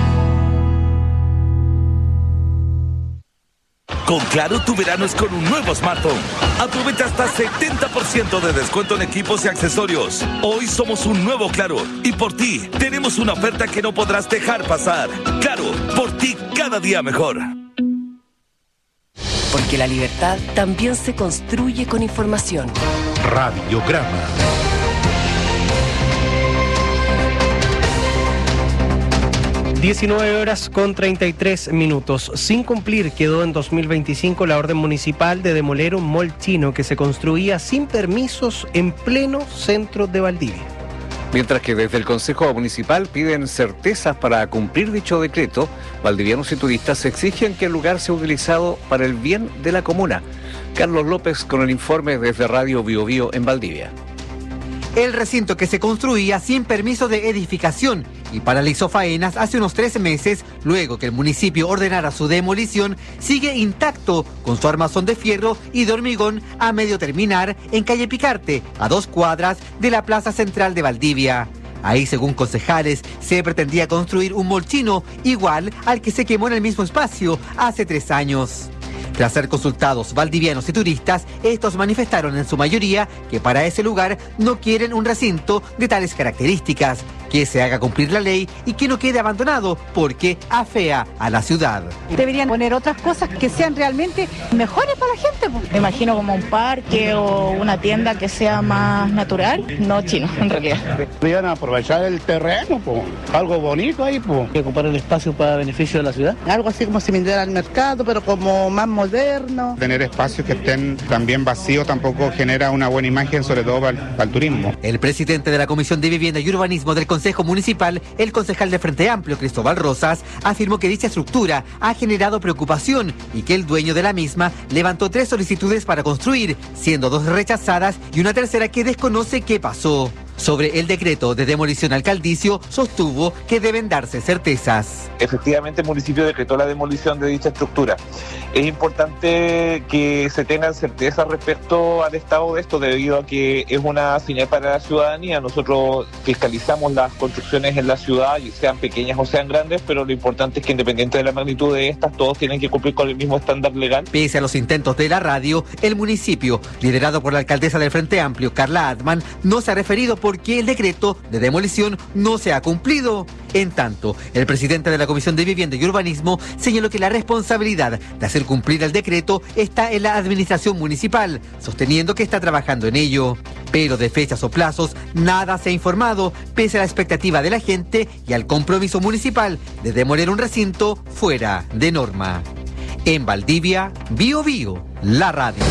Con Claro, tu verano es con un nuevo smartphone. Aprovecha hasta setenta por ciento de descuento en equipos y accesorios. Hoy somos un nuevo Claro y por ti tenemos una oferta que no podrás dejar pasar. Claro, por ti cada día mejor. Porque la libertad también se construye con información. Radiograma. diecinueve horas con treinta y tres minutos. Sin cumplir quedó en dos mil veinticinco la orden municipal de demoler un mall chino que se construía sin permisos en pleno centro de Valdivia. Mientras que desde el Consejo Municipal piden certezas para cumplir dicho decreto, valdivianos y turistas exigen que el lugar sea utilizado para el bien de la comuna. Carlos López con el informe desde Radio Bio Bio en Valdivia. El recinto que se construía sin permiso de edificación y paralizó faenas hace unos trece meses, luego que el municipio ordenara su demolición, sigue intacto con su armazón de fierro y de hormigón a medio terminar en calle Picarte, a dos cuadras de la plaza central de Valdivia. Ahí, según concejales, se pretendía construir un molchino igual al que se quemó en el mismo espacio hace tres años. Tras ser consultados valdivianos y turistas, estos manifestaron en su mayoría que para ese lugar no quieren un recinto de tales características, que se haga cumplir la ley y que no quede abandonado porque afea a la ciudad. Deberían poner otras cosas que sean realmente mejores para la gente. Me imagino como un parque o una tienda que sea más natural, no chino en realidad. Deberían aprovechar el terreno, po. Algo bonito ahí, po. Y ocupar el espacio para beneficio de la ciudad. Algo así como similar al mercado, pero como más moderno. Tener espacios que estén también vacíos tampoco genera una buena imagen, sobre todo para, para el turismo. El presidente de la Comisión de Vivienda y Urbanismo del Consejo Consejo Municipal, el concejal de Frente Amplio, Cristóbal Rosas, afirmó que dicha estructura ha generado preocupación y que el dueño de la misma levantó tres solicitudes para construir, siendo dos rechazadas y una tercera que desconoce qué pasó. Sobre el decreto de demolición alcaldicio, sostuvo que deben darse certezas. Efectivamente, el municipio decretó la demolición de dicha estructura. Es importante que se tengan certezas respecto al estado de esto, debido a que es una señal para la ciudadanía. Nosotros fiscalizamos las construcciones en la ciudad, sean pequeñas o sean grandes, pero lo importante es que, independiente de la magnitud de estas, todos tienen que cumplir con el mismo estándar legal. Pese a los intentos de la radio, el municipio, liderado por la alcaldesa del Frente Amplio, Carla Atman, no se ha referido porque el decreto de demolición no se ha cumplido. En tanto, el presidente de la Comisión de Vivienda y Urbanismo señaló que la responsabilidad de hacer cumplir el decreto está en la administración municipal, sosteniendo que está trabajando en ello. Pero de fechas o plazos, nada se ha informado, pese a la expectativa de la gente y al compromiso municipal de demoler un recinto fuera de norma. En Valdivia, Bio Bio, la radio.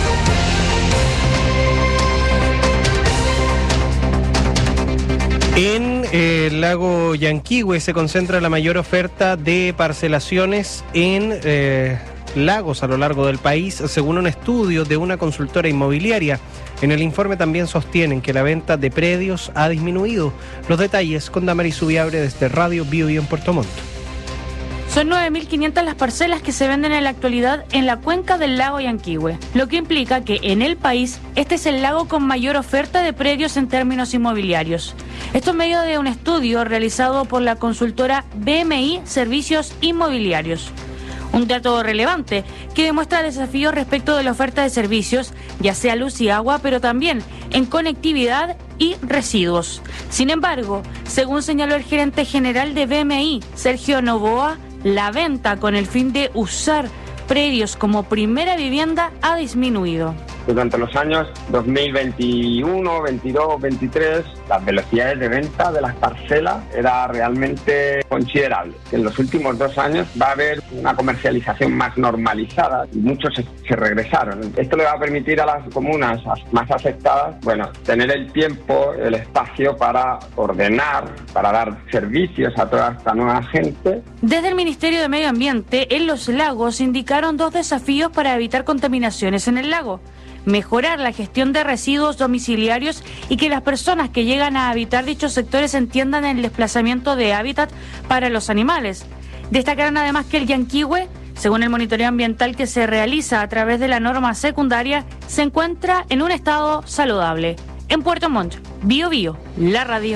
En eh, el lago Yanquihue se concentra la mayor oferta de parcelaciones en eh, lagos a lo largo del país, según un estudio de una consultora inmobiliaria. En el informe también sostienen que la venta de predios ha disminuido. Los detalles con Damaris Subiabre desde Radio Bio Bio en Puerto Montt. Son nueve mil quinientas las parcelas que se venden en la actualidad en la cuenca del lago Yanquihue, lo que implica que en el país este es el lago con mayor oferta de predios en términos inmobiliarios. Esto en medio de un estudio realizado por la consultora B M I Servicios Inmobiliarios. Un dato relevante que demuestra desafíos respecto de la oferta de servicios, ya sea luz y agua, pero también en conectividad y residuos. Sin embargo, según señaló el gerente general de B M I, Sergio Novoa, la venta con el fin de usar predios como primera vivienda ha disminuido. Durante los años dos mil veintiuno, veintidós, veintitrés, las velocidades de venta de las parcelas era realmente considerable. En los últimos dos años va a haber una comercialización más normalizada y muchos se, se regresaron. Esto le va a permitir a las comunas más afectadas, bueno, tener el tiempo, el espacio para ordenar, para dar servicios a toda esta nueva gente. Desde el Ministerio de Medio Ambiente, en los lagos indicaron dos desafíos para evitar contaminaciones en el lago. Mejorar la gestión de residuos domiciliarios y que las personas que llegan a habitar dichos sectores entiendan el desplazamiento de hábitat para los animales. Destacaron además que el Yanquihue, según el monitoreo ambiental que se realiza a través de la norma secundaria, se encuentra en un estado saludable. En Puerto Montt, Bio Bio, la radio.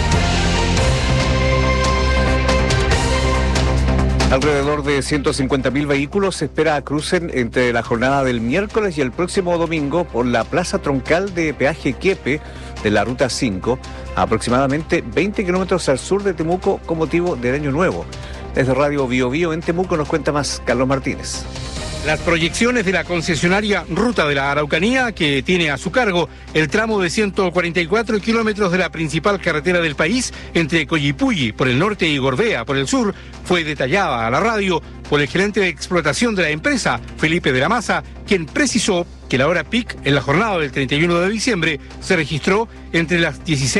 Alrededor de ciento cincuenta mil vehículos se espera crucen entre la jornada del miércoles y el próximo domingo por la plaza troncal de peaje Quiepe de la Ruta cinco, aproximadamente veinte kilómetros al sur de Temuco con motivo del Año Nuevo. Desde Radio Bio Bio en Temuco nos cuenta más Carlos Martínez. Las proyecciones de la concesionaria Ruta de la Araucanía, que tiene a su cargo el tramo de ciento cuarenta y cuatro kilómetros de la principal carretera del país entre Coyipulli por el norte y Gorbea por el sur, fue detallada a la radio por el gerente de explotación de la empresa, Felipe de la Maza, quien precisó que la hora pic en la jornada del treinta y uno de diciembre se registró entre las dieciséis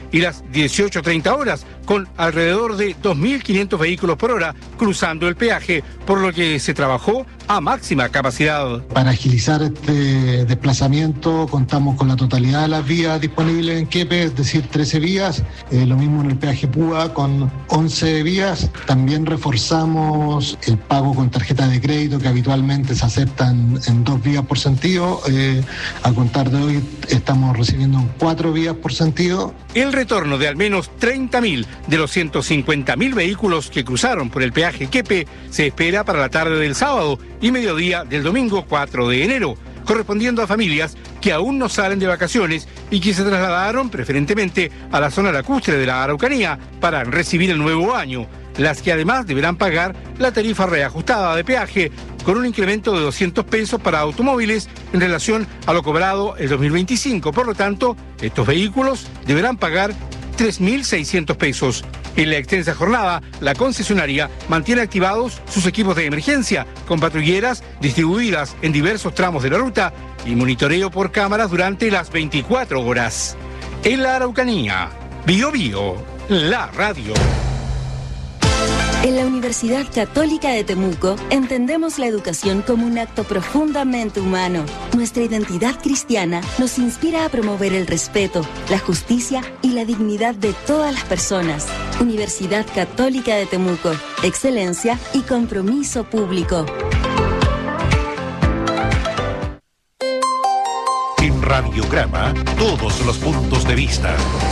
y las dieciocho treinta horas, con alrededor de dos mil quinientos vehículos por hora cruzando el peaje, por lo que se trabajó a máxima capacidad. Para agilizar este desplazamiento contamos con la totalidad de las vías disponibles en Quepe, es decir, trece vías, eh, lo mismo en el peaje Púa con once vías. También reforzamos el pago con tarjeta de crédito que habitualmente se aceptan en dos vías por sentido. Eh, a contar de hoy estamos recibiendo cuatro vías por sentido. El retorno de al menos treinta mil de los ciento cincuenta mil vehículos que cruzaron por el peaje Quepe se espera para la tarde del sábado y mediodía del domingo cuatro de enero, correspondiendo a familias que aún no salen de vacaciones y que se trasladaron preferentemente a la zona lacustre de la Araucanía para recibir el nuevo año, las que además deberán pagar la tarifa reajustada de peaje con un incremento de doscientos pesos para automóviles en relación a lo cobrado el dos mil veinticinco. Por lo tanto, estos vehículos deberán pagar tres mil seiscientos pesos. En la extensa jornada, la concesionaria mantiene activados sus equipos de emergencia con patrulleras distribuidas en diversos tramos de la ruta y monitoreo por cámaras durante las veinticuatro horas. En la Araucanía, Bio Bio, la radio. En la Universidad Católica de Temuco entendemos la educación como un acto profundamente humano. Nuestra identidad cristiana nos inspira a promover el respeto, la justicia y la dignidad de todas las personas. Universidad Católica de Temuco, excelencia y compromiso público. En Radiograma, todos los puntos de vista.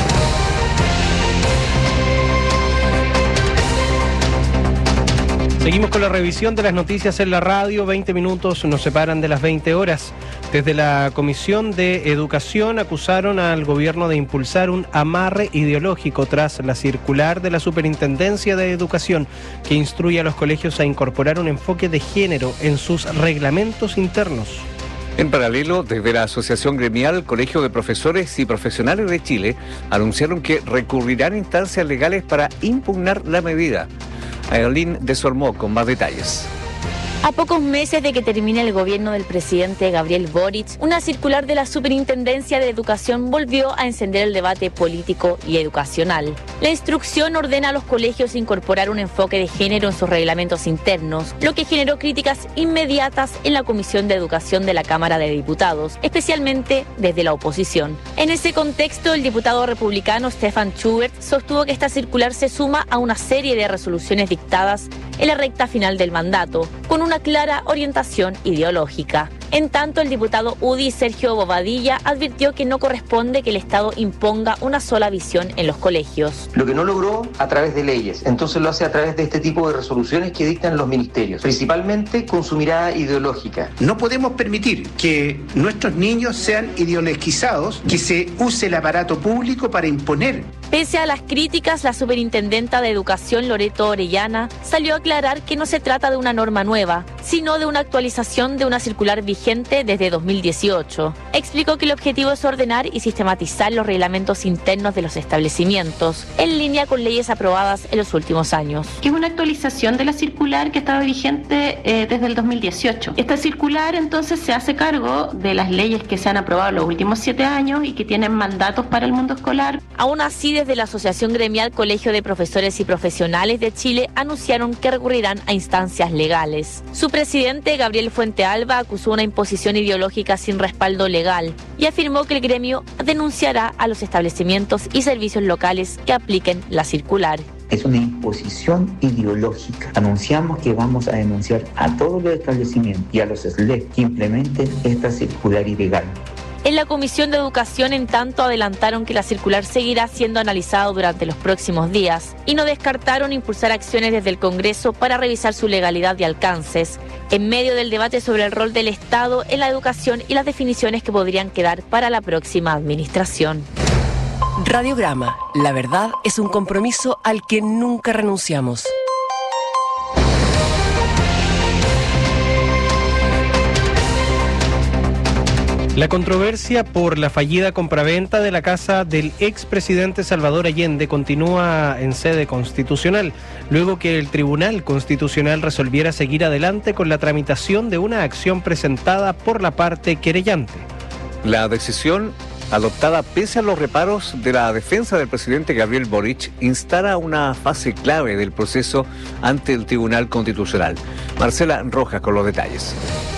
Seguimos con la revisión de las noticias en la radio. veinte minutos nos separan de las veinte horas. Desde la Comisión de Educación acusaron al gobierno de impulsar un amarre ideológico tras la circular de la Superintendencia de Educación que instruye a los colegios a incorporar un enfoque de género en sus reglamentos internos. En paralelo, desde la Asociación Gremial Colegio de Profesores y Profesionales de Chile, anunciaron que recurrirán a instancias legales para impugnar la medida. Ailín Desormó con más detalles. A pocos meses de que termine el gobierno del presidente Gabriel Boric, una circular de la Superintendencia de Educación volvió a encender el debate político y educacional. La instrucción ordena a los colegios incorporar un enfoque de género en sus reglamentos internos, lo que generó críticas inmediatas en la Comisión de Educación de la Cámara de Diputados, especialmente desde la oposición. En ese contexto, el diputado republicano Stefan Schubert sostuvo que esta circular se suma a una serie de resoluciones dictadas en la recta final del mandato, con una clara orientación ideológica. En tanto, el diputado U D I Sergio Bobadilla advirtió que no corresponde que el Estado imponga una sola visión en los colegios. Lo que no logró a través de leyes, entonces lo hace a través de este tipo de resoluciones que dictan los ministerios, principalmente con su mirada ideológica. No podemos permitir que nuestros niños sean ideologizados, que se use el aparato público para imponer. Pese a las críticas, la superintendenta de Educación, Loreto Orellana, salió a aclarar que no se trata de una norma nueva, sino de una actualización de una circular vigente desde dos mil dieciocho. Explicó que el objetivo es ordenar y sistematizar los reglamentos internos de los establecimientos, en línea con leyes aprobadas en los últimos años. Que es una actualización de la circular que estaba vigente eh, desde el dos mil dieciocho. Esta circular entonces se hace cargo de las leyes que se han aprobado en los últimos siete años y que tienen mandatos para el mundo escolar. Aún así, desde la Asociación Gremial Colegio de Profesores y Profesionales de Chile anunciaron que recurrirán a instancias legales. Su presidente, Gabriel Fuentealba, acusó una imposición ideológica sin respaldo legal y afirmó que el gremio denunciará a los establecimientos y servicios locales que apliquen la circular. Es una imposición ideológica. Anunciamos que vamos a denunciar a todos los establecimientos y a los S L E que implementen esta circular ilegal. En la Comisión de Educación, en tanto, adelantaron que la circular seguirá siendo analizada durante los próximos días y no descartaron impulsar acciones desde el Congreso para revisar su legalidad y alcances, en medio del debate sobre el rol del Estado en la educación y las definiciones que podrían quedar para la próxima administración. Radiograma, la verdad es un compromiso al que nunca renunciamos. La controversia por la fallida compraventa de la casa del expresidente Salvador Allende continúa en sede constitucional, luego que el Tribunal Constitucional resolviera seguir adelante con la tramitación de una acción presentada por la parte querellante. La decisión adoptada pese a los reparos de la defensa del presidente Gabriel Boric, instala una fase clave del proceso ante el Tribunal Constitucional. Marcela Rojas con los detalles.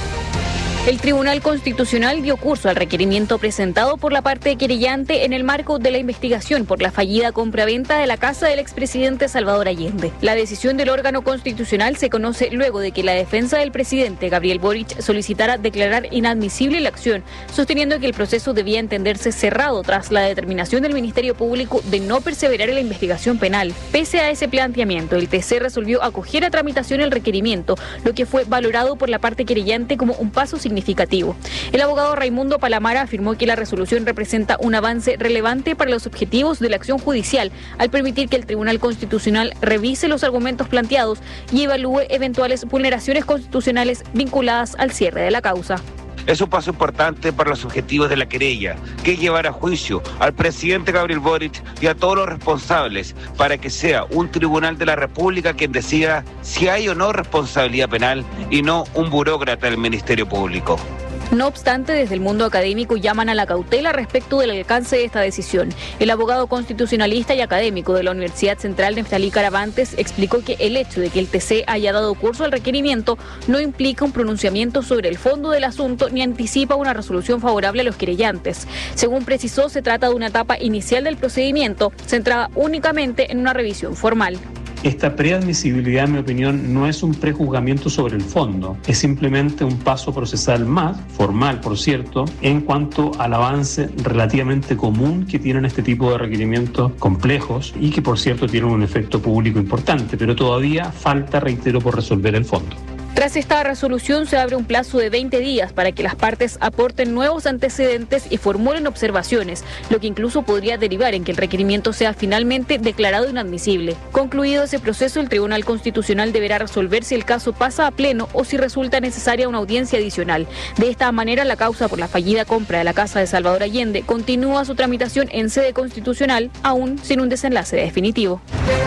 El Tribunal Constitucional dio curso al requerimiento presentado por la parte querellante en el marco de la investigación por la fallida compraventa de la casa del expresidente Salvador Allende. La decisión del órgano constitucional se conoce luego de que la defensa del presidente Gabriel Boric solicitara declarar inadmisible la acción, sosteniendo que el proceso debía entenderse cerrado tras la determinación del Ministerio Público de no perseverar en la investigación penal. Pese a ese planteamiento, el T C resolvió acoger a tramitación el requerimiento, lo que fue valorado por la parte querellante como un paso significativo. significativo. El abogado Raimundo Palamara afirmó que la resolución representa un avance relevante para los objetivos de la acción judicial al permitir que el Tribunal Constitucional revise los argumentos planteados y evalúe eventuales vulneraciones constitucionales vinculadas al cierre de la causa. Es un paso importante para los objetivos de la querella, que es llevar a juicio al presidente Gabriel Boric y a todos los responsables para que sea un tribunal de la República quien decida si hay o no responsabilidad penal y no un burócrata del Ministerio Público. No obstante, desde el mundo académico llaman a la cautela respecto del alcance de esta decisión. El abogado constitucionalista y académico de la Universidad Central, Neftalí Caravantes, explicó que el hecho de que el T C haya dado curso al requerimiento no implica un pronunciamiento sobre el fondo del asunto ni anticipa una resolución favorable a los querellantes. Según precisó, se trata de una etapa inicial del procedimiento, centrada únicamente en una revisión formal. Esta preadmisibilidad, en mi opinión, no es un prejuzgamiento sobre el fondo, es simplemente un paso procesal más, formal por cierto, en cuanto al avance relativamente común que tienen este tipo de requerimientos complejos y que por cierto tienen un efecto público importante, pero todavía falta, reitero, por resolver el fondo. Tras esta resolución se abre un plazo de veinte días para que las partes aporten nuevos antecedentes y formulen observaciones, lo que incluso podría derivar en que el requerimiento sea finalmente declarado inadmisible. Concluido ese proceso, el Tribunal Constitucional deberá resolver si el caso pasa a pleno o si resulta necesaria una audiencia adicional. De esta manera, la causa por la fallida compra de la casa de Salvador Allende continúa su tramitación en sede constitucional, aún sin un desenlace definitivo.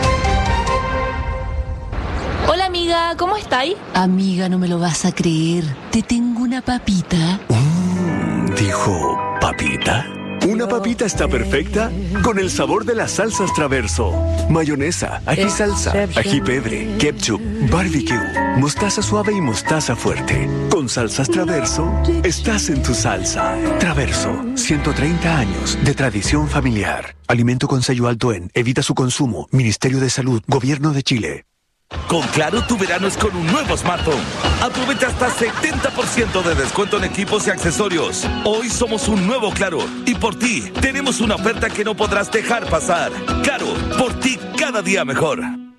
Hola amiga, ¿cómo estáis? Amiga, no me lo vas a creer. Te tengo una papita. Mm, dijo, ¿papita? Una papita está perfecta con el sabor de las salsas Traverso. Mayonesa, ají salsa, ají pebre, ketchup, barbecue, mostaza suave y mostaza fuerte. Con salsas Traverso, estás en tu salsa. Traverso, ciento treinta años de tradición familiar. Alimento con sello alto en, evita su consumo. Ministerio de Salud, Gobierno de Chile. Con Claro, tu verano es con un nuevo smartphone. Aprovecha hasta setenta por ciento de descuento en equipos y accesorios. Hoy somos un nuevo Claro y por ti tenemos una oferta que no podrás dejar pasar. Claro, por ti cada día mejor.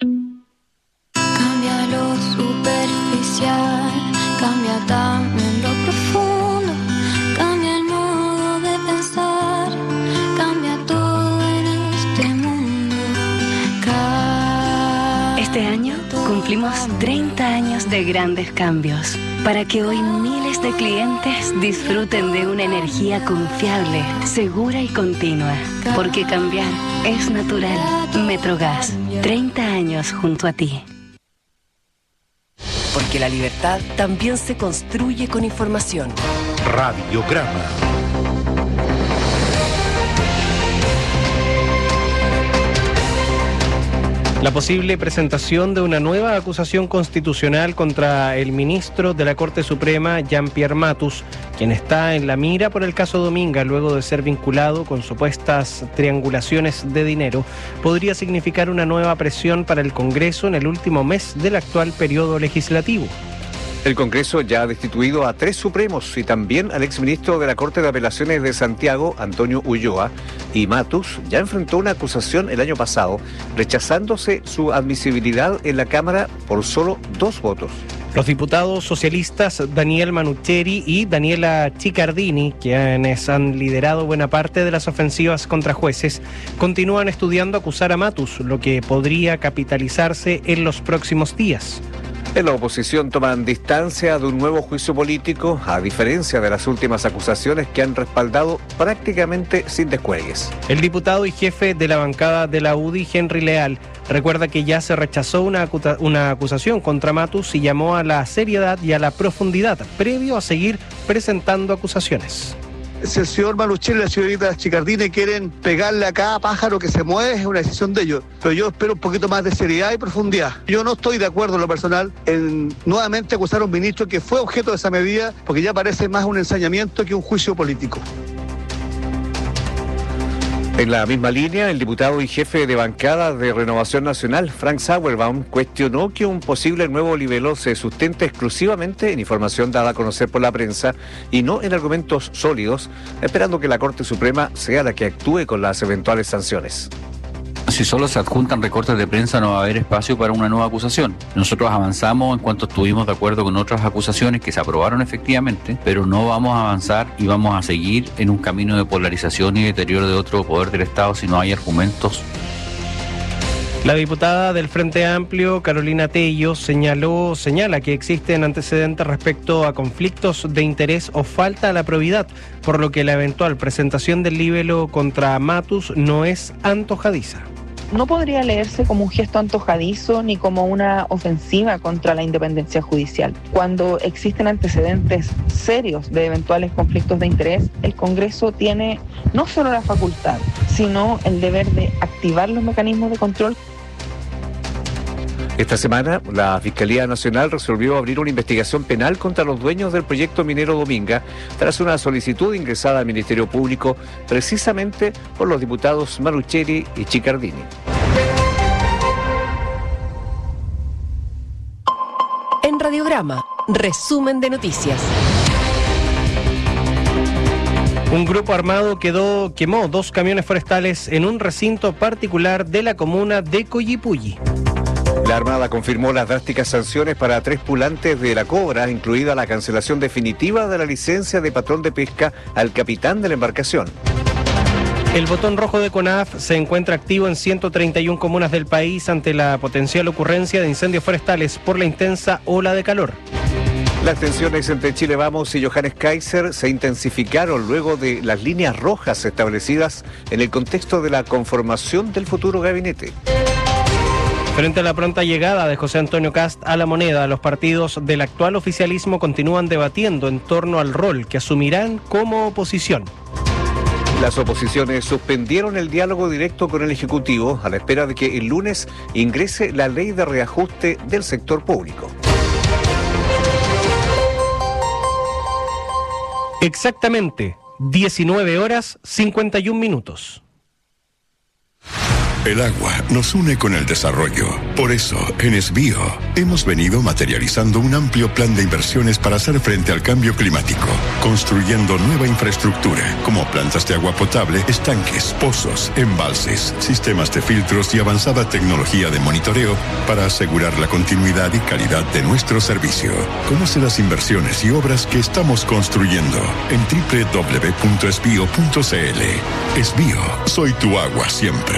Cambia lo superficial, cambia también lo profundo, cambia el modo de pensar, cambia todo en este mundo. Cambia. Este año cumplimos treinta años de grandes cambios para que hoy miles de clientes disfruten de una energía confiable, segura y continua. Porque cambiar es natural. Metrogas, treinta años junto a ti. Porque la libertad también se construye con información. Radiograma. La posible presentación de una nueva acusación constitucional contra el ministro de la Corte Suprema, Jean-Pierre Matus, quien está en la mira por el caso Dominga luego de ser vinculado con supuestas triangulaciones de dinero, podría significar una nueva presión para el Congreso en el último mes del actual periodo legislativo. El Congreso ya ha destituido a tres supremos y también al exministro de la Corte de Apelaciones de Santiago, Antonio Ulloa, y Matus ya enfrentó una acusación el año pasado, rechazándose su admisibilidad en la Cámara por solo dos votos. Los diputados socialistas Daniel Manucheri y Daniela Chiccardini, quienes han liderado buena parte de las ofensivas contra jueces, continúan estudiando acusar a Matus, lo que podría capitalizarse en los próximos días. En la oposición toman distancia de un nuevo juicio político, a diferencia de las últimas acusaciones que han respaldado prácticamente sin descuelgues. El diputado y jefe de la bancada de la U D I, Henry Leal, recuerda que ya se rechazó una, acuta- una acusación contra Matus y llamó a la seriedad y a la profundidad previo a seguir presentando acusaciones. Si el señor Malucelli y la señorita Chicardini quieren pegarle a cada pájaro que se mueve, es una decisión de ellos. Pero yo espero un poquito más de seriedad y profundidad. Yo no estoy de acuerdo en lo personal en nuevamente acusar a un ministro que fue objeto de esa medida, porque ya parece más un ensañamiento que un juicio político. En la misma línea, el diputado y jefe de bancada de Renovación Nacional, Frank Sauerbaum, cuestionó que un posible nuevo libelo se sustente exclusivamente en información dada a conocer por la prensa y no en argumentos sólidos, esperando que la Corte Suprema sea la que actúe con las eventuales sanciones. Si solo se adjuntan recortes de prensa no va a haber espacio para una nueva acusación. Nosotros avanzamos en cuanto estuvimos de acuerdo con otras acusaciones que se aprobaron efectivamente, pero no vamos a avanzar y vamos a seguir en un camino de polarización y deterioro de otro poder del Estado si no hay argumentos. La diputada del Frente Amplio, Carolina Tello, señaló, señala que existen antecedentes respecto a conflictos de interés o falta a la probidad, por lo que la eventual presentación del libelo contra Matus no es antojadiza. No podría leerse como un gesto antojadizo ni como una ofensiva contra la independencia judicial. Cuando existen antecedentes serios de eventuales conflictos de interés, el Congreso tiene no solo la facultad, sino el deber de activar los mecanismos de control. Esta semana, la Fiscalía Nacional resolvió abrir una investigación penal contra los dueños del proyecto minero Dominga tras una solicitud ingresada al Ministerio Público precisamente por los diputados Malucelli y Chicardini. En Radiograma, resumen de noticias. Un grupo armado quedó, quemó dos camiones forestales en un recinto particular de la comuna de Coyipulli. La Armada confirmó las drásticas sanciones para tres pulantes de la Cobra, incluida la cancelación definitiva de la licencia de patrón de pesca al capitán de la embarcación. El botón rojo de CONAF se encuentra activo en ciento treinta y una comunas del país ante la potencial ocurrencia de incendios forestales por la intensa ola de calor. Las tensiones entre Chile Vamos y Johannes Kaiser se intensificaron luego de las líneas rojas establecidas en el contexto de la conformación del futuro gabinete. Frente a la pronta llegada de José Antonio Kast a la moneda, los partidos del actual oficialismo continúan debatiendo en torno al rol que asumirán como oposición. Las oposiciones suspendieron el diálogo directo con el Ejecutivo a la espera de que el lunes ingrese la ley de reajuste del sector público. Exactamente, diecinueve horas cincuenta y un minutos. El agua nos une con el desarrollo. Por eso, en Esbío, hemos venido materializando un amplio plan de inversiones para hacer frente al cambio climático, construyendo nueva infraestructura, como plantas de agua potable, estanques, pozos, embalses, sistemas de filtros y avanzada tecnología de monitoreo para asegurar la continuidad y calidad de nuestro servicio. Conoce las inversiones y obras que estamos construyendo en doble u doble u doble u punto esbío punto c l. Esbío, soy tu agua siempre.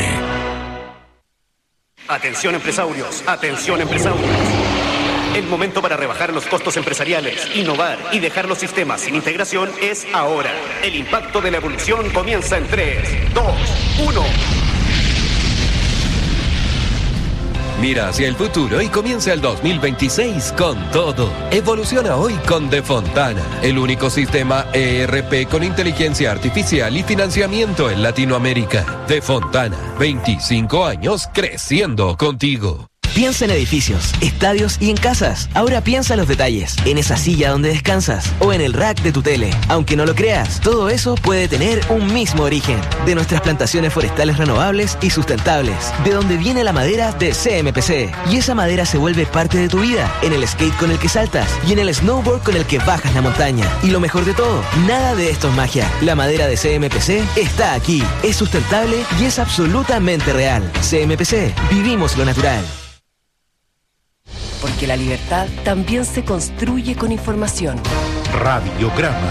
Atención empresarios, atención empresarios. El momento para rebajar los costos empresariales, innovar y dejar los sistemas sin integración es ahora. El impacto de la evolución comienza en tres, dos, uno. Mira hacia el futuro y comienza el dos mil veintiséis con todo. Evoluciona hoy con De Fontana, el único sistema E R P con inteligencia artificial y financiamiento en Latinoamérica. De Fontana, veinticinco años creciendo contigo. Piensa en edificios, estadios y en casas. Ahora piensa en los detalles, en esa silla donde descansas o en el rack de tu tele. Aunque no lo creas, todo eso puede tener un mismo origen. De nuestras plantaciones forestales renovables y sustentables. De donde viene la madera de C M P C. Y esa madera se vuelve parte de tu vida. En el skate con el que saltas y en el snowboard con el que bajas la montaña. Y lo mejor de todo, nada de esto es magia. La madera de C M P C está aquí. Es sustentable y es absolutamente real. C M P C, vivimos lo natural. Porque la libertad también se construye con información. Radiograma.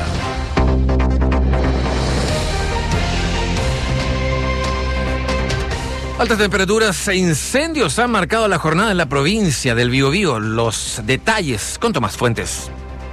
Altas temperaturas e incendios han marcado la jornada en la provincia del Biobío. Los detalles con Tomás Fuentes.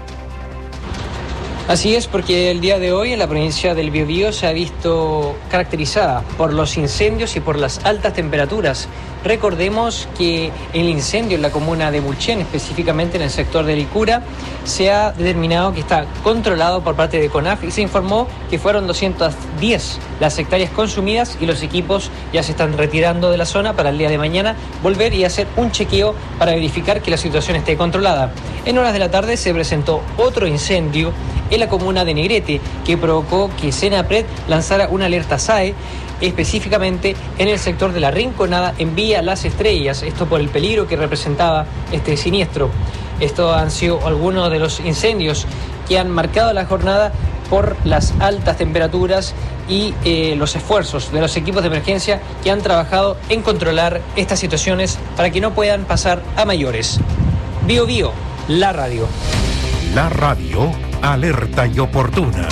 Así es, porque el día de hoy en la provincia del Biobío se ha visto caracterizada por los incendios y por las altas temperaturas Recordemos que el incendio en la comuna de Mulchen, específicamente en el sector de Licura, se ha determinado que está controlado por parte de CONAF y se informó que fueron doscientas diez las hectáreas consumidas y los equipos ya se están retirando de la zona para el día de mañana volver y hacer un chequeo para verificar que la situación esté controlada. En horas de la tarde se presentó otro incendio en la comuna de Negrete que provocó que Senapred lanzara una alerta S A E específicamente en el sector de la Rinconada en Villa Las Estrellas, esto por el peligro que representaba este siniestro. Estos han sido algunos de los incendios que han marcado la jornada por las altas temperaturas y eh, los esfuerzos de los equipos de emergencia que han trabajado en controlar estas situaciones para que no puedan pasar a mayores. Bio Bio, la radio. La radio, alerta y oportuna.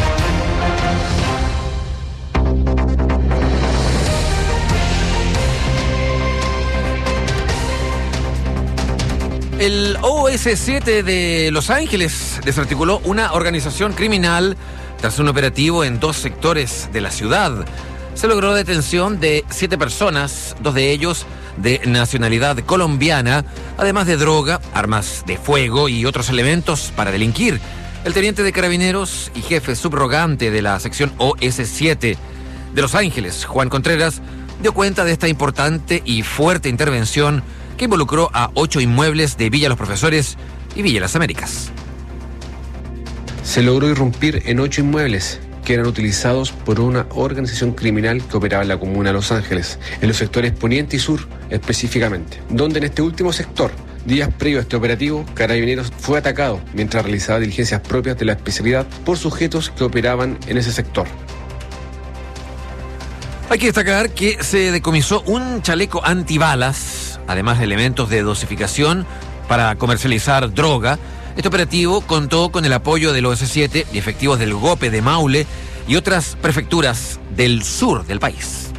El O S siete de Los Ángeles desarticuló una organización criminal tras un operativo en dos sectores de la ciudad. Se logró la detención de siete personas, dos de ellos de nacionalidad colombiana, además de droga, armas de fuego y otros elementos para delinquir. El teniente de carabineros y jefe subrogante de la sección O S siete de Los Ángeles, Juan Contreras, dio cuenta de esta importante y fuerte intervención que involucró a ocho inmuebles de Villa Los Profesores y Villa Las Américas. Se logró irrumpir en ocho inmuebles que eran utilizados por una organización criminal que operaba en la comuna de Los Ángeles, en los sectores Poniente y Sur específicamente, donde en este último sector, días previos a este operativo, Carabineros fue atacado mientras realizaba diligencias propias de la especialidad por sujetos que operaban en ese sector. Hay que destacar que se decomisó un chaleco antibalas, además de elementos de dosificación para comercializar droga. Este operativo contó con el apoyo del O S siete y efectivos del GOPE de Maule y otras prefecturas del sur del país.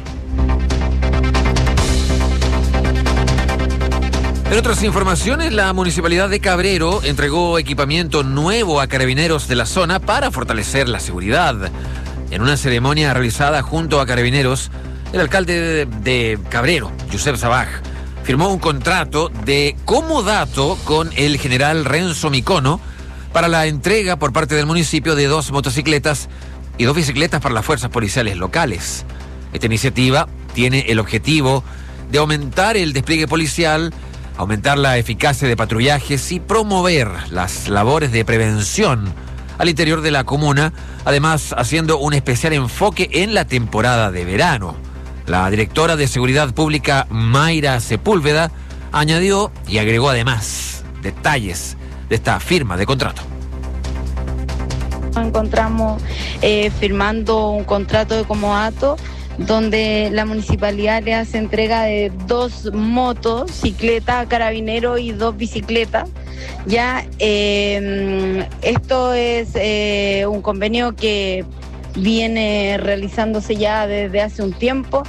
En otras informaciones, la Municipalidad de Cabrero entregó equipamiento nuevo a carabineros de la zona para fortalecer la seguridad. En una ceremonia realizada junto a carabineros, el alcalde de, de Cabrero, Josep Sabaj, firmó un contrato de comodato con el general Renzo Micono para la entrega por parte del municipio de dos motocicletas y dos bicicletas para las fuerzas policiales locales. Esta iniciativa tiene el objetivo de aumentar el despliegue policial, aumentar la eficacia de patrullajes y promover las labores de prevención al interior de la comuna, además haciendo un especial enfoque en la temporada de verano. La directora de Seguridad Pública, Mayra Sepúlveda, añadió y agregó además detalles de esta firma de contrato. Nos encontramos eh, firmando un contrato de comodato donde la municipalidad le hace entrega de dos motos, cicleta, carabinero y dos bicicletas. Ya eh, esto es eh, un convenio que viene realizándose ya desde hace un tiempo.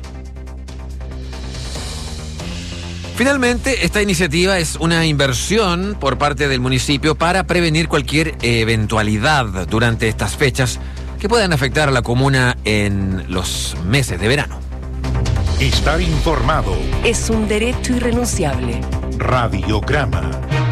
Finalmente, esta iniciativa es una inversión por parte del municipio para prevenir cualquier eventualidad durante estas fechas que puedan afectar a la comuna en los meses de verano. Estar informado es un derecho irrenunciable. Radiograma.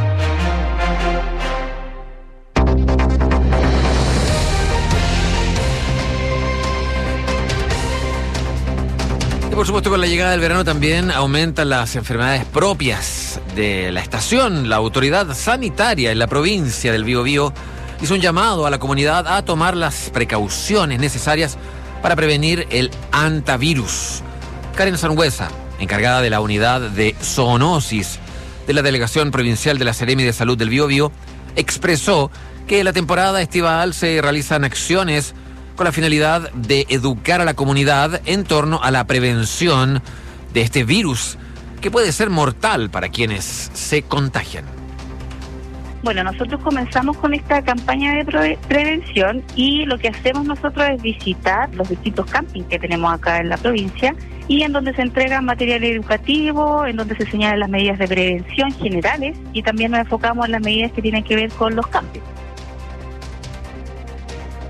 Y por supuesto, con la llegada del verano también aumentan las enfermedades propias de la estación. La autoridad sanitaria en la provincia del Biobío hizo un llamado a la comunidad a tomar las precauciones necesarias para prevenir el hantavirus. Karen Sangüesa, encargada de la unidad de zoonosis de la Delegación Provincial de la Seremi de Salud del Biobío, expresó que en la temporada estival se realizan acciones con la finalidad de educar a la comunidad en torno a la prevención de este virus que puede ser mortal para quienes se contagian. Bueno, nosotros comenzamos con esta campaña de pre- prevención y lo que hacemos nosotros es visitar los distintos campings que tenemos acá en la provincia y en donde se entrega material educativo, en donde se señalan las medidas de prevención generales y también nos enfocamos en las medidas que tienen que ver con los campings.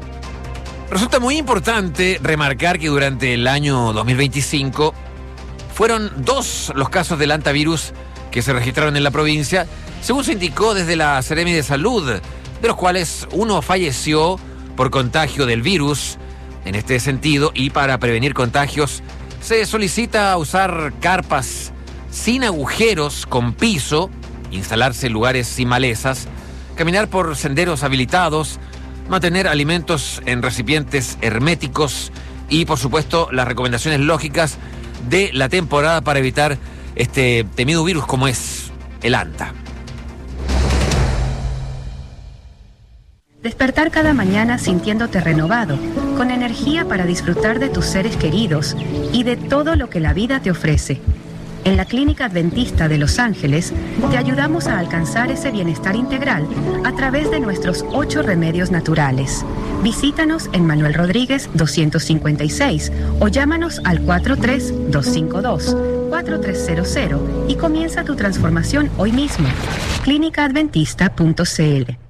Resulta muy importante remarcar que durante el año dos mil veinticinco Fueron dos los casos del hantavirus que se registraron en la provincia, según se indicó desde la Seremi de Salud, de los cuales uno falleció por contagio del virus. En este sentido, y para prevenir contagios, se solicita usar carpas sin agujeros con piso, instalarse en lugares sin malezas, caminar por senderos habilitados, mantener alimentos en recipientes herméticos y, por supuesto, las recomendaciones lógicas de la temporada para evitar este temido virus como es el hanta. Despertar cada mañana sintiéndote renovado, con energía para disfrutar de tus seres queridos y de todo lo que la vida te ofrece. En la Clínica Adventista de Los Ángeles te ayudamos a alcanzar ese bienestar integral a través de nuestros ocho remedios naturales. Visítanos en Manuel Rodríguez doscientos cincuenta y seis o llámanos al cuatro tres dos cinco dos cuatro tres cero cero y comienza tu transformación hoy mismo. clínica adventista punto c l.